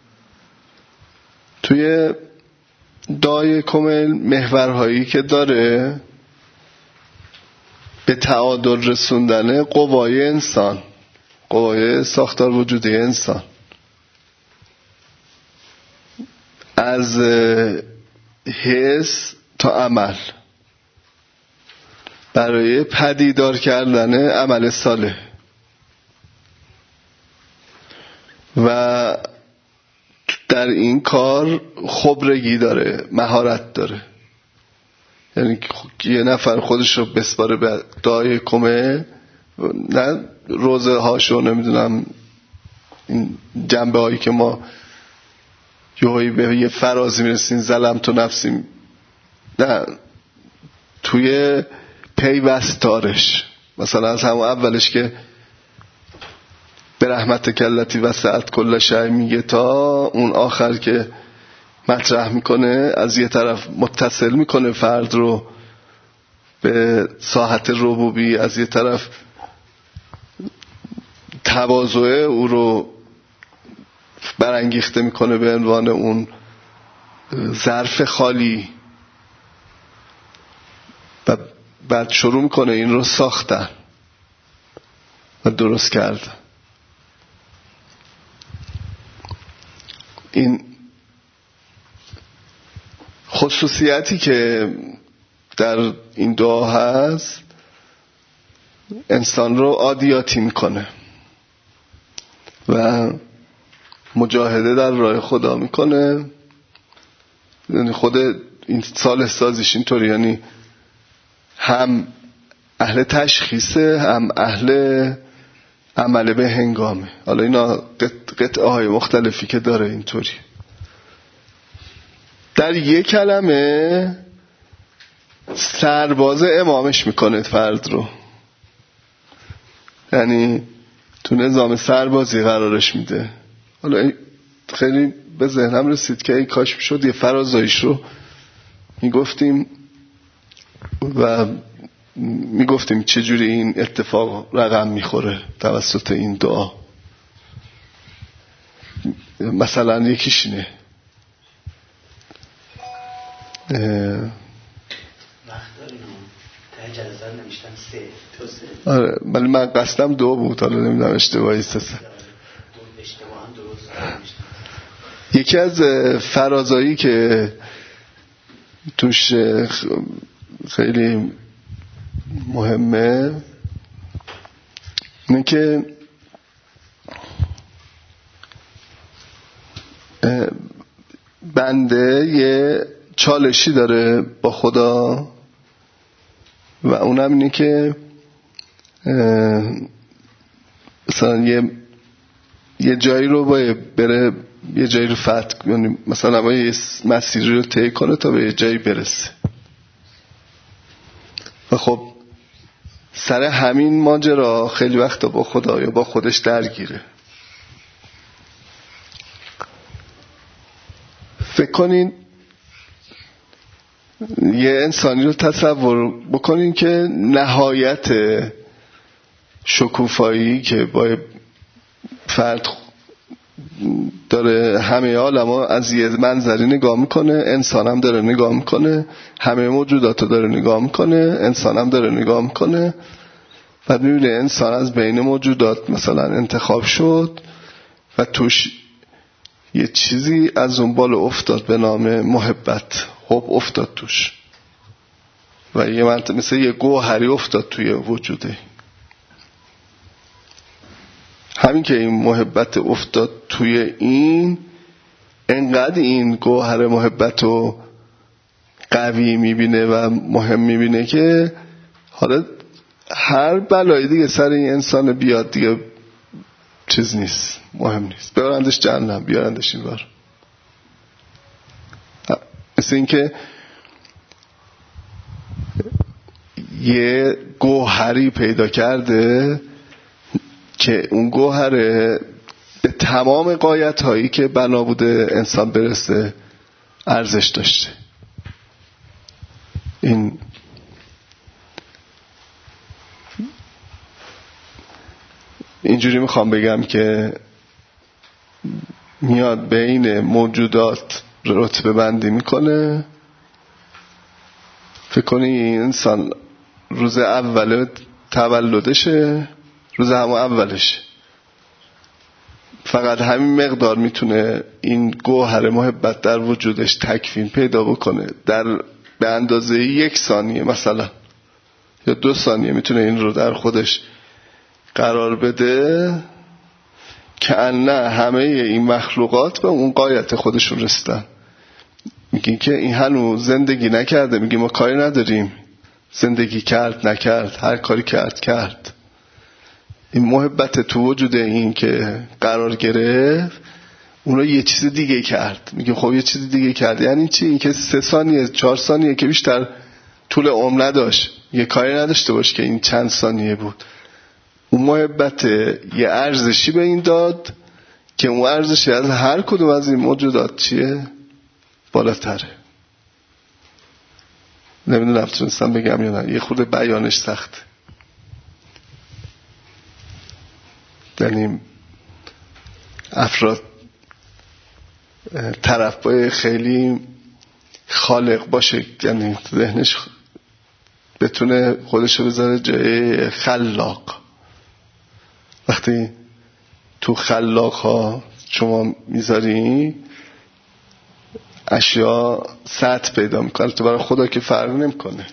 توی دعای کمیل محورهایی که داره به تعادل رسوندن قوای انسان، قوای ساختار وجودی انسان، از حس تا عمل، برای پدیدار کردن عمل صالح. و در این کار خبرگی داره، مهارت داره. یعنی یه نفر خودش رو بسپاره به دعای کمیل، نه روزه هاشو نمیدونم این جنبه هایی که ما یهویی به یه فرازی میرسیم ظلم تو نفسیم، نه، توی پیوستارش، مثلا از همون اولش که به رحمت کلتی وسعت کل شیء میگه تا اون آخر که مطرح میکنه، از یه طرف متصل میکنه فرد رو به ساحت ربوبی، از یه طرف تواضع او رو برانگیخته میکنه به عنوان اون ظرف خالی و بعد شروع میکنه این رو ساختن و درست کردن. این خصوصیتی که در این دعا هست انسان رو عادیاتی میکنه و مجاهده در راه خدا میکنه. یعنی خود این صالح سازیش اینطوری، یعنی هم اهل تشخیصه هم اهل عمل به هنگامه. حالا اینا قطعه های مختلفی که داره اینطوری. در یک کلمه سرباز امامش میکنه فرد رو، یعنی تو نظام سربازی قرارش میده. حالا خیلی به ذهنم رسید که ای کاش میشد یه فرازایش رو میگفتیم و میگفتیم چجوری این اتفاق رقم میخوره توسط این دعا. مثلا یکیش اینه، وقت داریم تا جلسه نمیشتن سه تا سه. آره ولی من قصدم دو بود، حالا نمیدونم اشتباهی سه سه. اشتباه هم درست نمیشتن. یکی از فرازایی که توش خیلی مهمه اینه که بنده یه چالشی داره با خدا و اونم اینه که مثلا یه یه جایی رو باید بره، یه جایی رو فتح، یعنی مثلا باید یه مسیری رو طی کنه تا به یه جایی برسه و خب سر همین ماجرا خیلی وقتا با خدا یا با خودش درگیره. فکر کنین یه انسانی رو تصور بکنین که نهایت شکوفایی که با فرد داره همه عالم از یه منظری نگاه میکنه، انسان هم داره نگاه میکنه، همه موجودات رو داره نگاه میکنه، انسان هم داره نگاه میکنه. بعد میبینه انسان از بین موجودات مثلا انتخاب شد و توش یه چیزی از اون بالا افتاد به نام محبت، حب افتاد توش و یه منطقه مثل یه گوهری افتاد توی وجوده. همین که این محبت افتاد توی این، انقدر این گوهر محبت رو قوی میبینه و مهم میبینه که حالا هر بلایی دیگه سر این انسان بیاد دیگه چیز نیست، مهم نیست، بیارندش جهنم، بیارندش این بار. مثل این که یه گوهری پیدا کرده که اون گوهره به تمام غایت هایی که بنا بوده انسان برسه ارزش داشته. این اینجوری میخوام بگم که میاد بین موجودات رتبه بندی میکنه. فکر کنی این انسان روز اول تولدشه، روز همون اولش فقط همین مقدار میتونه این گوهر محبت در وجودش تکوین پیدا بکنه، در به اندازه یک ثانیه مثلا یا دو ثانیه میتونه این رو در خودش قرار بده که نه همه این مخلوقات به اون غایت خودشون رسیدن. میگین که این هنوز زندگی نکرده، میگیم ما کاری نداریم، زندگی کرد نکرد، هر کاری کرد کرد. این محبت تو وجود این که قرار گرفت اونو یه چیز دیگه کرد. میگه خب یه چیز دیگه کرد یعنی چی؟ این که سه ثانیه چهار ثانیه که بیشتر طول عمر نداشت، یه کاری نداشته باش که این چند ثانیه بود. اون محبت یه ارزشی به این داد که اون ارزشی از هر کدوم از این موجودات چیه؟ بالاتره. نمیدونم تونستم بگم یا نه، یه خود بیانش سخته. یعنی افراد طرف باید خیلی خالق باشه، یعنی ذهنش بتونه خودشو بذاره جای خلاق. وقتی تو خلاق ها شما میذاری اشیا سطح پیدا میکنه. تو برای خدا که فرق نمیکنه.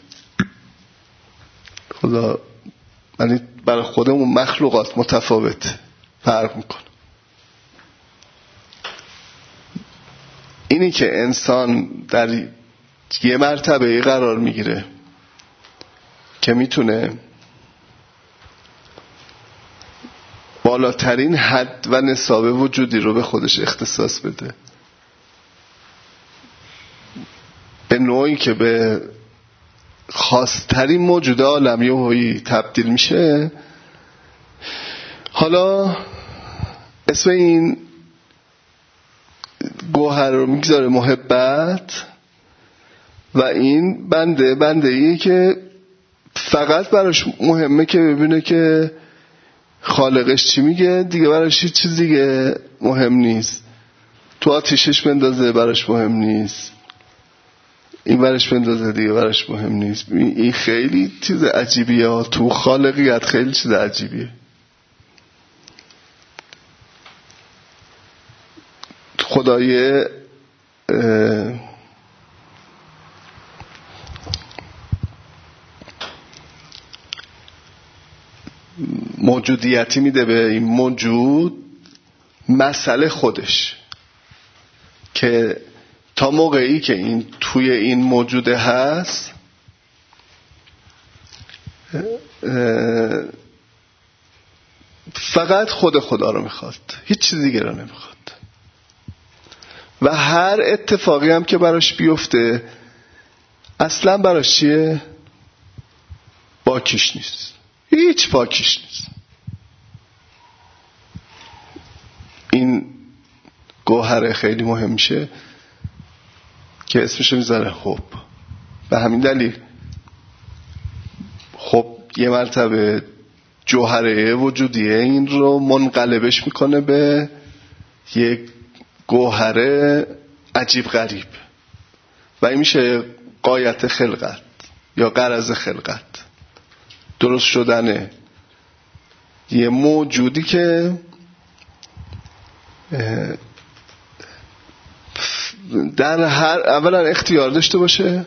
خدا یعنی برای خودمون مخلوقات متفاوت فرق میکنه. اینی که انسان در یه مرتبه قرار میگیره که میتونه بالاترین حد و نصاب وجودی رو به خودش اختصاص بده، به نوعی که به خاصترین موجود عالمی و هایی تبدیل میشه. حالا اسم این گوهر رو میگذاره محبت و این بنده بنده ایه که فقط براش مهمه که ببینه که خالقش چی میگه، دیگه براش هیچ چیز دیگه مهم نیست. تو آتیشش بندازه براش مهم نیست، این براش بندازه دیگه براش مهم نیست. این خیلی چیز عجیبیه ها. تو خالقیت خیلی چیز عجیبیه. خدای موجودیتی میده به این موجود مسئله خودش که تا موقعی که این توی این موجوده هست فقط خود خدا رو میخواد، هیچ چیز دیگه رو نمیخواد. و هر اتفاقی هم که براش بیفته اصلا براش چیه؟ باکیش نیست، هیچ باکیش نیست. این گوهره خیلی مهم میشه که اسمشو میذاره خب. به همین دلیل خب یه مرتبه جوهره وجودیه این رو منقلبش میکنه به یک گوهره عجیب غریب و این میشه غایت خلقت یا غرض خلقت، درست شدن یه موجودی که در هر اولا اختیار داشته باشه،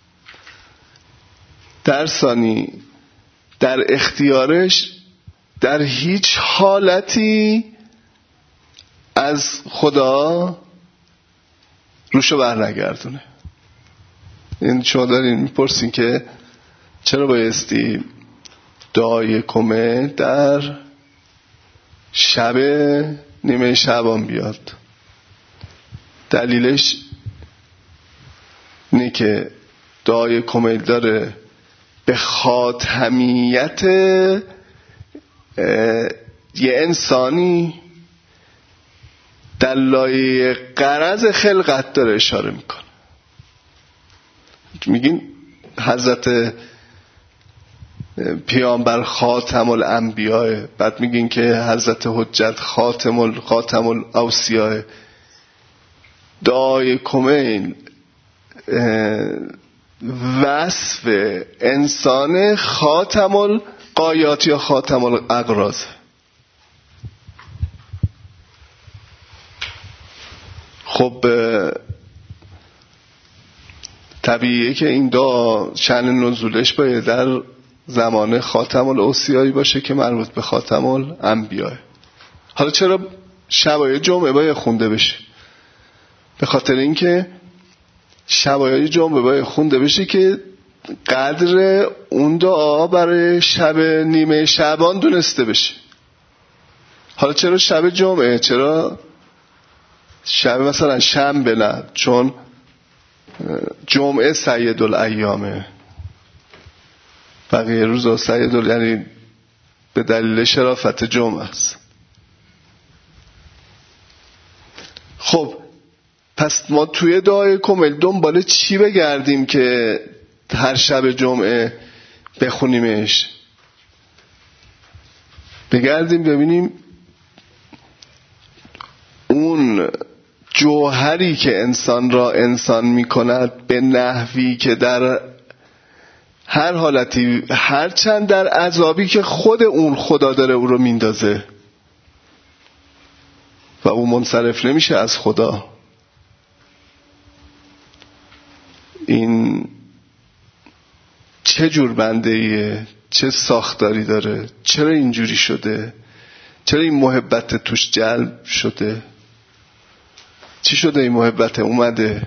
در ثانی در اختیارش در هیچ حالتی از خدا روشو بر نگردونه. این شما دارین میپرسین که چرا بایستی دعای کمه در شب نیمه شعبان بیاد؟ دلیلش اینه که دعای کمیل داره به خاتمیت یه انسانی در لایه غرض خلقت داره اشاره میکنه. میگین حضرت پیامبر خاتم الانبیاء، بعد میگین که حضرت حجت خاتم ال خاتم الاوصیاء. دعای کمیل وصف انسان خاتم الغایات یا خاتم الاغراض. خب طبیعیه که این دعا شأن نزولش باید در زمان خاتم الاوصیایی باشه که مربوط به خاتم الانبیاء. حالا چرا شبای جمعه باید خونده بشه؟ به خاطر اینکه شبای جمعه باید خونده بشه که قدر اون دعا برای شب نیمه شعبان دونسته بشه. حالا چرا شب جمعه؟ چرا شب مثلا شنبه نه؟ چون جمعه سید الایامه، بقیه روزا سید ال... یعنی به دلیل شرافت جمعه است. خب پس ما توی دعای کمیل دنبال چی بگردیم که هر شب جمعه بخونیمش؟ بگردیم ببینیم اون جوهری که انسان را انسان می کند به نحوی که در هر حالتی، هر چند در عذابی که خود اون خدا داره او رو میندازه و او منصرف نمیشه از خدا. این چه جور بنده ایه؟ چه ساختاری داره؟ چرا اینجوری شده؟ چرا این محبت توش جلب شده؟ چی شده این محبت اومده؟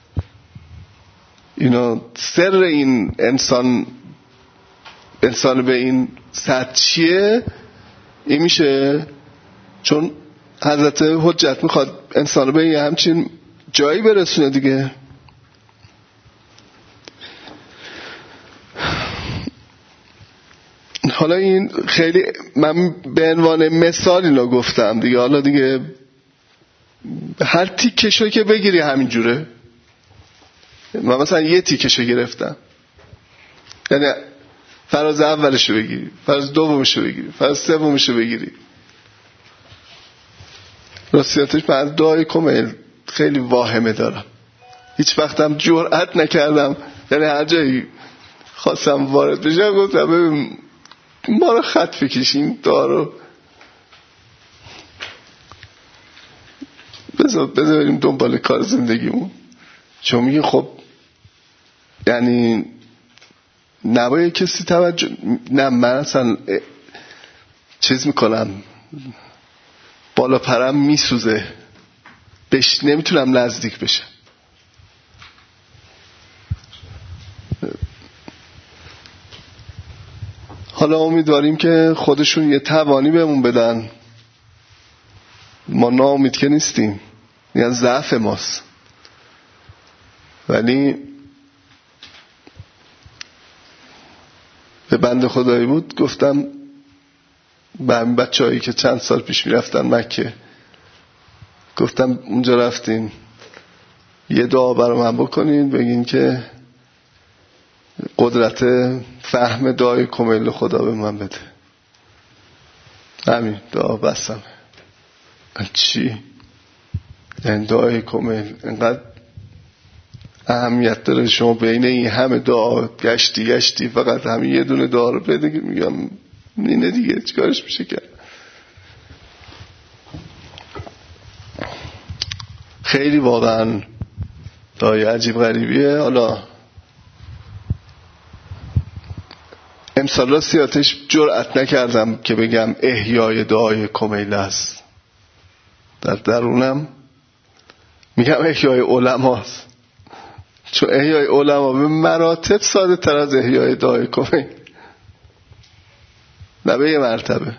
اینا سر این انسان انسان به این سطح چیه؟ این میشه چون حضرت حجت میخواد انسان به یه همچین جایی برسونه دیگه. حالا این خیلی من به عنوان مثال اینو گفتم دیگه. حالا دیگه هر تیکشو که بگیری همین جوره. من مثلا یه تیکشو گرفتم، یعنی فراز اولشو بگیری، فراز دومشو بگیری، فراز سومشو بگیری. راستیتش من دعای کمیل خیلی واهمه دارم، هیچ وقتم جرئت نکردم، یعنی هر جایی خواستم وارد بشم گفتم ببین ما رو خط بکشیم دعا رو بذار بذار بریم دنبال کار زندگیمون. چون میگه خب یعنی نباید کسی توجه، نه من اصلا چیز میکنم بالا پرم میسوزه، بهش نمیتونم نزدیک بشم. حالا امیدواریم که خودشون یه توانی بهمون بدن. ما ناامید که نیستیم، یعنی ضعف ماست، ولی به بنده خدایی بود گفتم به همین بچه هایی که چند سال پیش می رفتن مکه، گفتم اونجا رفتین یه دعا برای من بکنین، بگین که قدرت فهم دعای کمیل خدا به من بده. همین دعا بسم. چی؟ این دعای کمیل اینقدر اهمیت داره؟ شما بین این همه دعا گشتی گشتی فقط همین یه دونه دعا رو بده، میگم اینه دیگه چیکارش میشه کرد؟ خیلی واقعا دعای عجیب غریبیه. حالا امسال راستیاتش جرئت نکردم که بگم احیای دعای کمیل است، در درونم میگم احیای علماست، چون احیای علما به مراتب ساده تر از احیای دعای کمیل، نه به یه مرتبه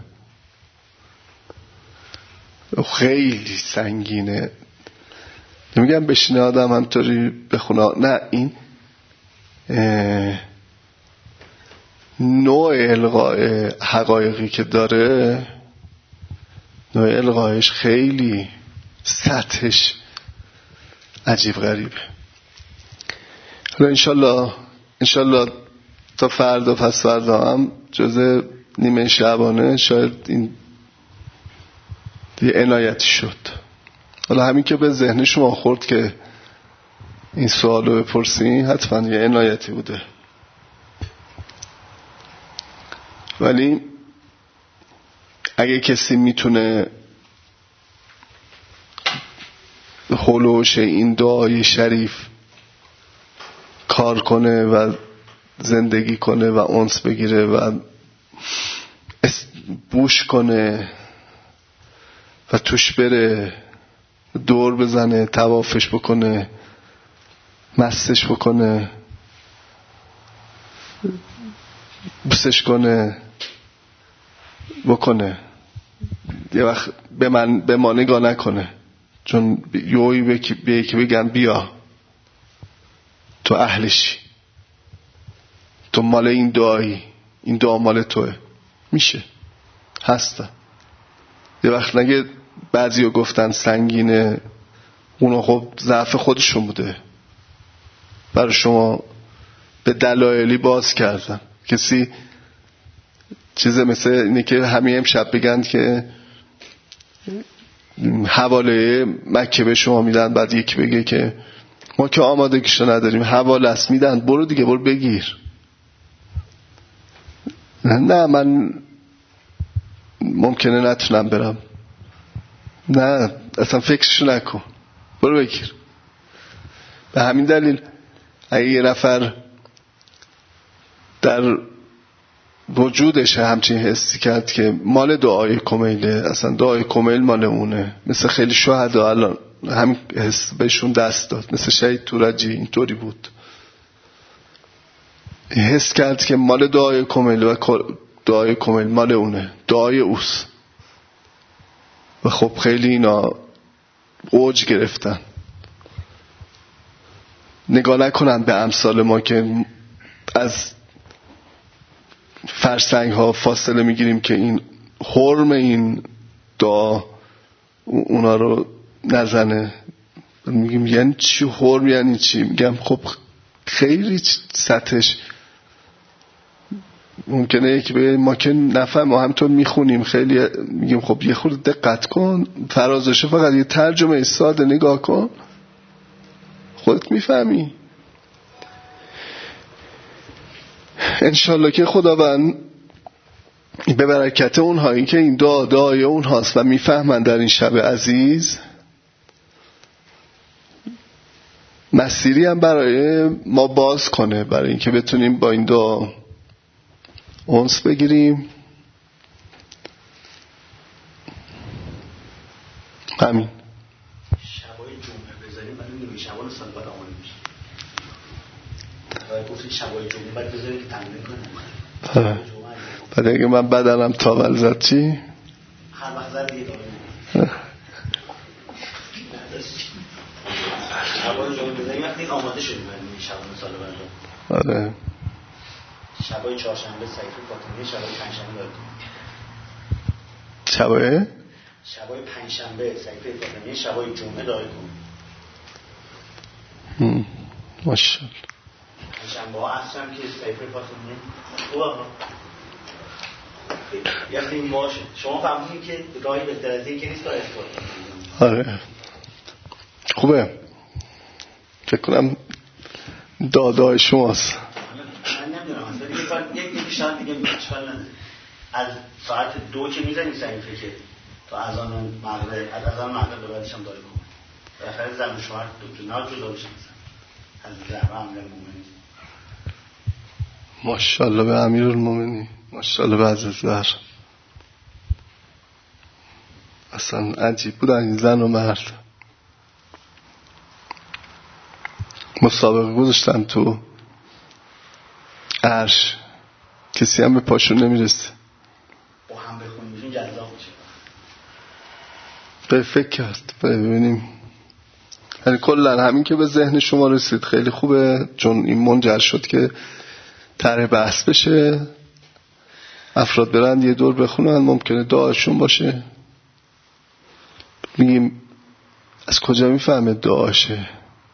خیلی سنگینه. نمیگم بشینه آدم همطوری بخونه، نه، این نوع القاء حقایقی که داره، نوع القایش خیلی سطحش عجیب غریبه. حالا انشالله انشالله تا فردا پس فردا هم جز نیمه شعبانه شاید این یه عنایتی شد. حالا همین که به ذهن شما خورد که این سوالو بپرسین حتما یه عنایتی بوده. ولی اگه کسی میتونه خلوش این دعای شریف کار کنه و زندگی کنه و انس بگیره و بوش کنه و توش بره، دور بزنه، طوافش بکنه، مستش بکنه، بوسش کنه، بکنه، یه وقت به من به ما نگاه نکنه، چون یوی به یکی بگن بیا تو اهلشی، تو مال این دعایی، این دعا مال توه، میشه هسته. یه وقت نگه بعضی ها گفتن سنگینه، اونو خب ضعف خودشون بوده، برای شما به دلایلی باز کردن. کسی چیزه مثل اینه که همین امشب بگن که حواله مکه به شما میدن، بعد یکی بگه که ما که آمادگیشو نداریم، حواله است میدن، برو دیگه برو بگیر. نه من ممکنه نتونم برم، نه اصلا فکرشو نکن، برو بگیر. به همین دلیل اگه یه نفر در وجودش همچین حسی کرد که مال دعای کمیله، اصلا دعای کمیل مال اونه، مثل خیلی شهدا الان هم حس بهشون دست داد، مثل شهید تورجی اینطوری بود، حس کرد که مال دعای کمیل و دعای کمیل مال اونه، دعای اوست. و خب خیلی اینا اوج گرفتن. نگاه نکنن به امثال ما که از فرسنگ ها فاصله میگیریم که این حرم این دعا اونا رو نزنه. میگیم یعنی چی حرم، یعنی چی؟ میگم خب خیلی سطحش ممکنه یکی به ما که نفهم، ما همینطور میخونیم خیلی میگیم خب یه خورده دقت کن، فرازشه فقط یه ترجمه ساده نگاه کن خودت میفهمی. انشالله که خداوند به برکت اونهایی که این دعا دعای اون هاست و میفهمن در این شب عزیز، مسیری هم برای ما باز کنه، برای اینکه بتونیم با این دعا انس بگیریم. همین شبای جمعه بذاریم بعد نیمه شبان سال بعد آماده میشه. بعد گفتید شبای جمعه بعد بذاریم که تمرین کنیم. بعد اگه من بدنم تاول زد چی؟ هر وقت زد دیگه داریم. شبای جمعه بذاریم وقتی آماده شدیم بعد نیمه شبان سال بعد. آره. شبای چهارشنبه سیفه فاطمیه، شبای پنجشنبه داریم. شبای؟ شبای پنجشنبه سیفه فاطمیه، شبای جمعه داره کنیم. ماشاءالله. پنجشنبه ها اصلا که سیفه فاطمیه خوبه ها. یه خیلی باشه. شما فهمونید که راهی به درزی که نیست تا اثبات. آره. خوبه. فکر کنم دادای شماست. من نمیدونم اصلا یک یک شاید دیگه اشکال نداره. از ساعت دو که میزنیم سعیفه که تا اذان مغرب، از اذان مغرب به بعدش هم داره کنم. بالاخره زن و شوهر دو جنا جدا بشن از زهرا امیرالمومنین. ماشاءالله به امیرالمومنین، ماشاءالله به عزیز زهرا. اصلا عجیب بودن این زن و مرد. مسابقه گذاشتن تو عرش، کسی هم به پاشون نمیرسه. با هم بخونیمشون جذاب میشه. به فکر کرد ببینیم، یعنی کلا همین که به ذهن شما رسید خیلی خوبه، چون این منجر شد که طرح بحث بشه، افراد برند یه دور بخونن، ممکنه دعاشون باشه. میگیم از کجا میفهمه دعاشه؟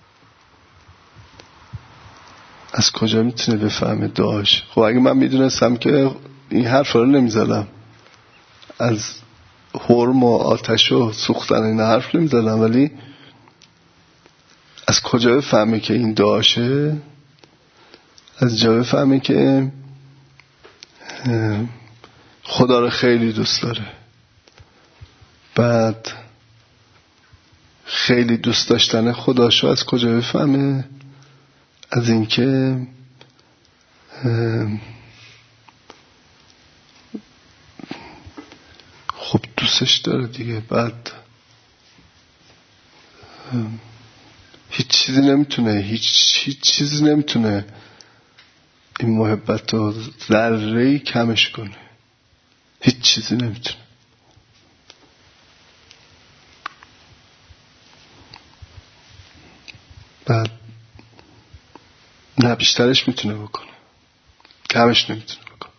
از کجا میتونه بفهمه دعاش؟ خب اگه من میدونستم که این حرف رو نمیزدم، از حرم و آتش و سوختن این حرف نمیزدم، ولی از کجا بفهمه که این دعاشه؟ از جا بفهمه که خدا رو خیلی دوست داره. بعد خیلی دوست داشتن خداشو از کجا بفهمه؟ از اینکه خب دوستش داره دیگه. بعد هیچ چیزی نمیتونه هیچ هیچ چیزی نمیتونه این محبت رو ذره‌ای کمش کنه. هیچ چیزی نمیتونه. نه بیشترش میتونه بکنه، کمش نمیتونه بکنه.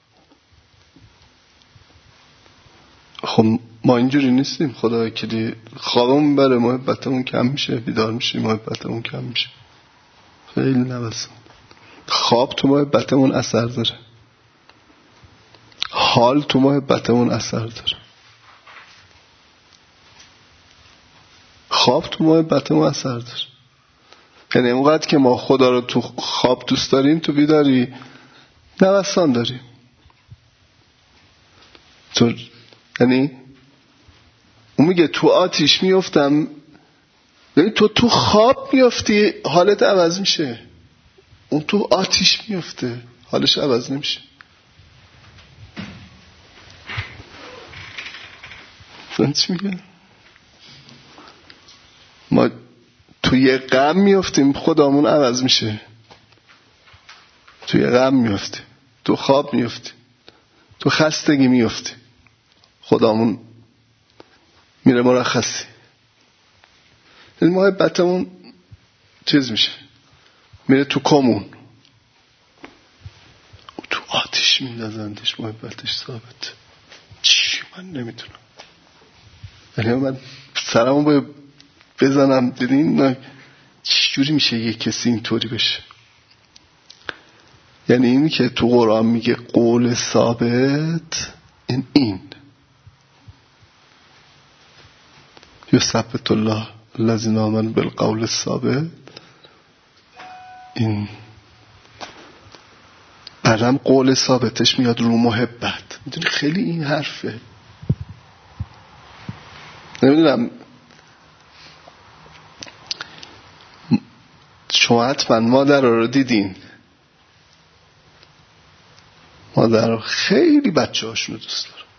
خب ما اینجوری نیستیم. خدا کلی خوابمون بره محبتمون کم میشه، بیدار میشه محبتمون کم میشه. خیلی نوسان. خواب تو محبتمون اثر داره، حال تو محبتمون اثر داره. خواب تو محبتمون اثر داره. یعنی اونقدر که ما خدا رو تو خواب دوست داریم تو بیداری نوسان داریم. تو یعنی اون میگه تو آتیش میفتم، یعنی تو تو خواب میفتی حالت عوض میشه، اون تو آتیش میفته حالش عوض نمیشه. چی میگه؟ ما توی غم میفتیم خدامون عوض میشه، توی غم میفتیم، تو خواب میفتیم، تو خستگی میفتیم خدامون میره مرخصی. این محبتمون چیز میشه، میره تو کمون، تو آتیش میندازندش، محبتش ثابت. چی من نمیتونم، یعنی من سرمو باید بزنم. دیدین چجوری میشه یه کسی اینطوری بشه؟ یعنی اینی که تو قرآن میگه قول ثابت، این این یثبت الله الذین آمنوا بالقول الثابت. این بعدم قول ثابتش میاد رو محبت. میدونی خیلی این حرفه. نمیدونم شما حتما مادر رو دیدین. مادر رو خیلی بچه هاشون رو دوست دارم،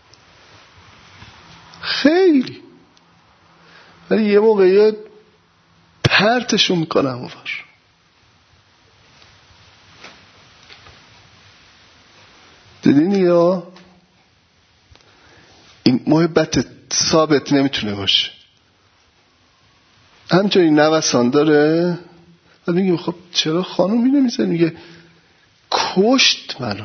خیلی، ولی یه موقعی پرتشون میکنم اونور. دیدین یا این محبت ثابت نمیتونه باشه، همچنین نوسان داره. بعد میگیم خب چرا خانومی نمیزنی؟ میگه کشت منو.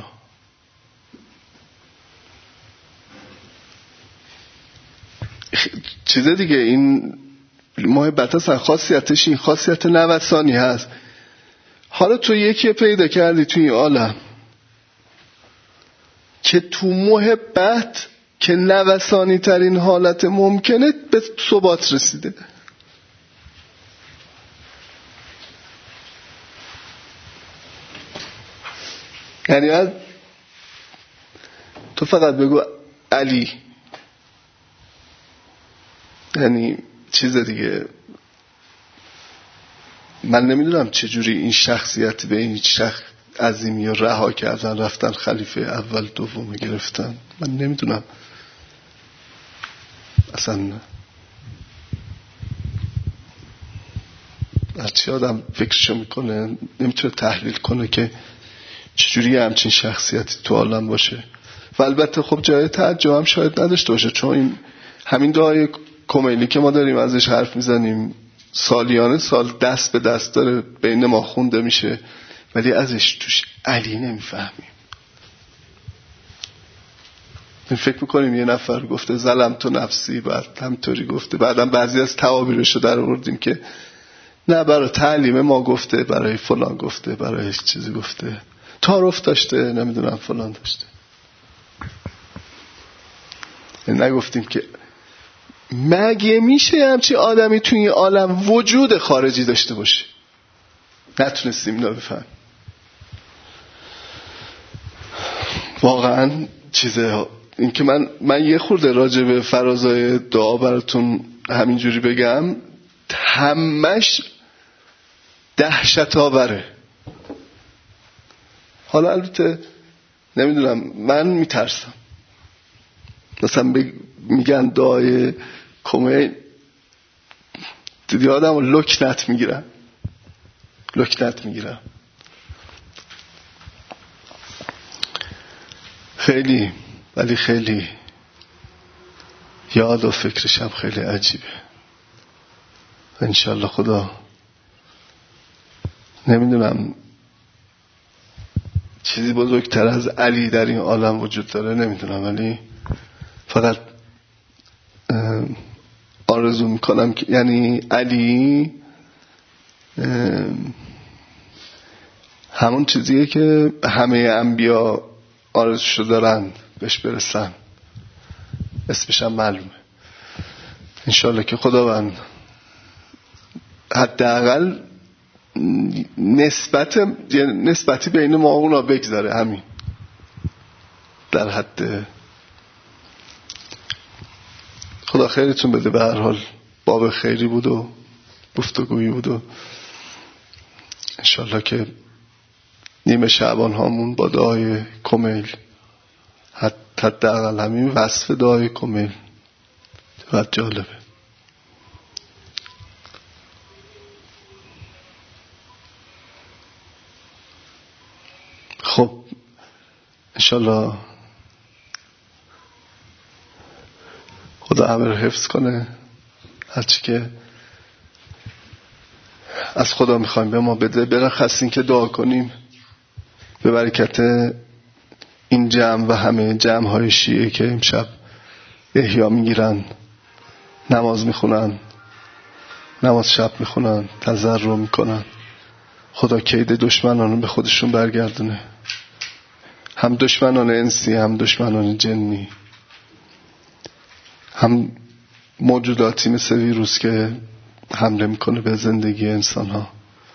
چیزه دیگه، این محبت هست خاصیتش این خاصیت نوسانی هست. حالا تو یکی پیدا کردی توی این عالم که تو محبت که نوسانی ترین حالت ممکنه به ثبات رسیده. یعنی از تو فقط بگو علی، یعنی چیز دیگه. من نمیدونم چجوری این شخصیت به این شخص عظیمی رو رها کردن رفتن خلیفه اول دوم گرفتن. من نمیدونم اصلا هرچی آدم فکرشو میکنه نمیتونه تحلیل کنه که چجوری همچین شخصیتی تو عالم باشه. و البته خب جای تعجب هم شاید نداشته باشه، چون این همین دعای کمیلی که ما داریم ازش حرف میزنیم سالیانه سال دست به دست داره بین ما خونده میشه، ولی ازش توش علی نمیفهمیم. فکر میکنیم یه نفر گفته ظلم تو نفسی، بعد همطوری گفته، بعدم بعضی از تعابیرشو در آوردیم که نه برای تعلیم ما گفته، برای فلان گفته، برای چیزی گفته، تعارف داشته، نمیدونم فلان داشته. نگفتیم که مگه میشه همچی آدمی توی این عالم وجود خارجی داشته باشه؟ نتونستیم اینو بفهم. واقعا چیزه این که من من یه خورده راجع به فرازای دعا براتون همینجوری بگم، همش دهشت آوره. حالا البته نمیدونم، من میترسم مثلا میگن دعای کمیل دیدی آدم رو لکنت میگیرن لکنت میگیرن خیلی، ولی خیلی یاد و فکرش هم خیلی عجیبه. انشالله خدا، نمیدونم چیزی بزرگتر از علی در این عالم وجود داره نمیدونم، ولی فقط آرزو میکنم که یعنی علی همون چیزیه که همه انبیا آرزوشو دارن بهش برسن، اسمش هم معلومه. انشالله که خداوند حداقل نسبت نسبتی بین ما و اونا بگذاره، همین در حد. خدا خیرتون بده. به هر حال باب خیری بود و گفتگویی بود و انشالله که نیمه شعبان هامون با دعای کمیل، حداقل همین وصف دعای کمیل چقدر جالبه. خب انشالله خدا همه رو حفظ کنه. هرچی که از خدا میخوایم به ما بده. برخص این که دعا کنیم به برکت این جمع و همه جمع های شیعه که امشب احیا میگیرن، نماز میخونن، نماز شب میخونن، تضرع میکنن. خدا کید دشمنان رو به خودشون برگردونه، هم دشمنان انسی هم دشمنان جنی، هم موجوداتی مثل ویروس که حمله میکنه به زندگی انسان ها.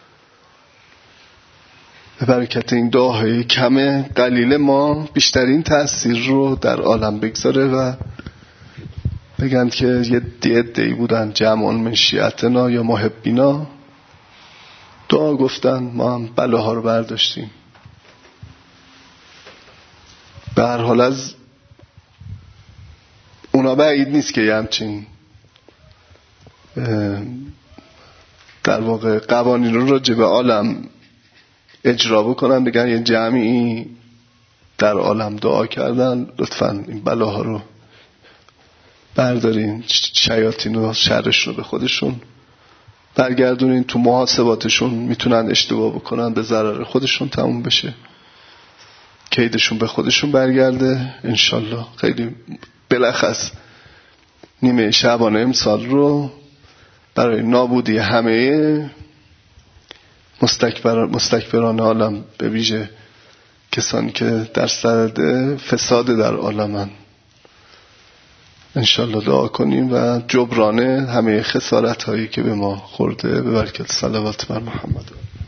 به برکت این دعاهای کم قلیل ما بیشترین تأثیر رو در عالم بگذاره و بگن که یه دیدهی بودن جمعون من شیعتنا یا محبینا، دعا گفتن، ما هم بلاها رو برداشتیم. به هر حال از اونا بعید نیست که یه همچین در واقع قوانین رو راجع به عالم اجرا بکنن، بگن یه جمعی در عالم دعا کردن لطفاً این بلاها رو بردارین، شیاطین و شرش رو به خودشون برگردونین. تو محاسباتشون میتونن اشتباه بکنن، به ضرر خودشون تموم بشه، کیدشون به خودشون برگرده. انشالله خیلی بلخص نیمه شعبان امسال رو برای نابودی همه مستکبر مستکبران عالم، به ویژه کسانی که در صدد فساد در عالمن، انشالله دعا کنیم و جبران همه خسارت هایی که به ما خورده به برکت صلوات بر محمد.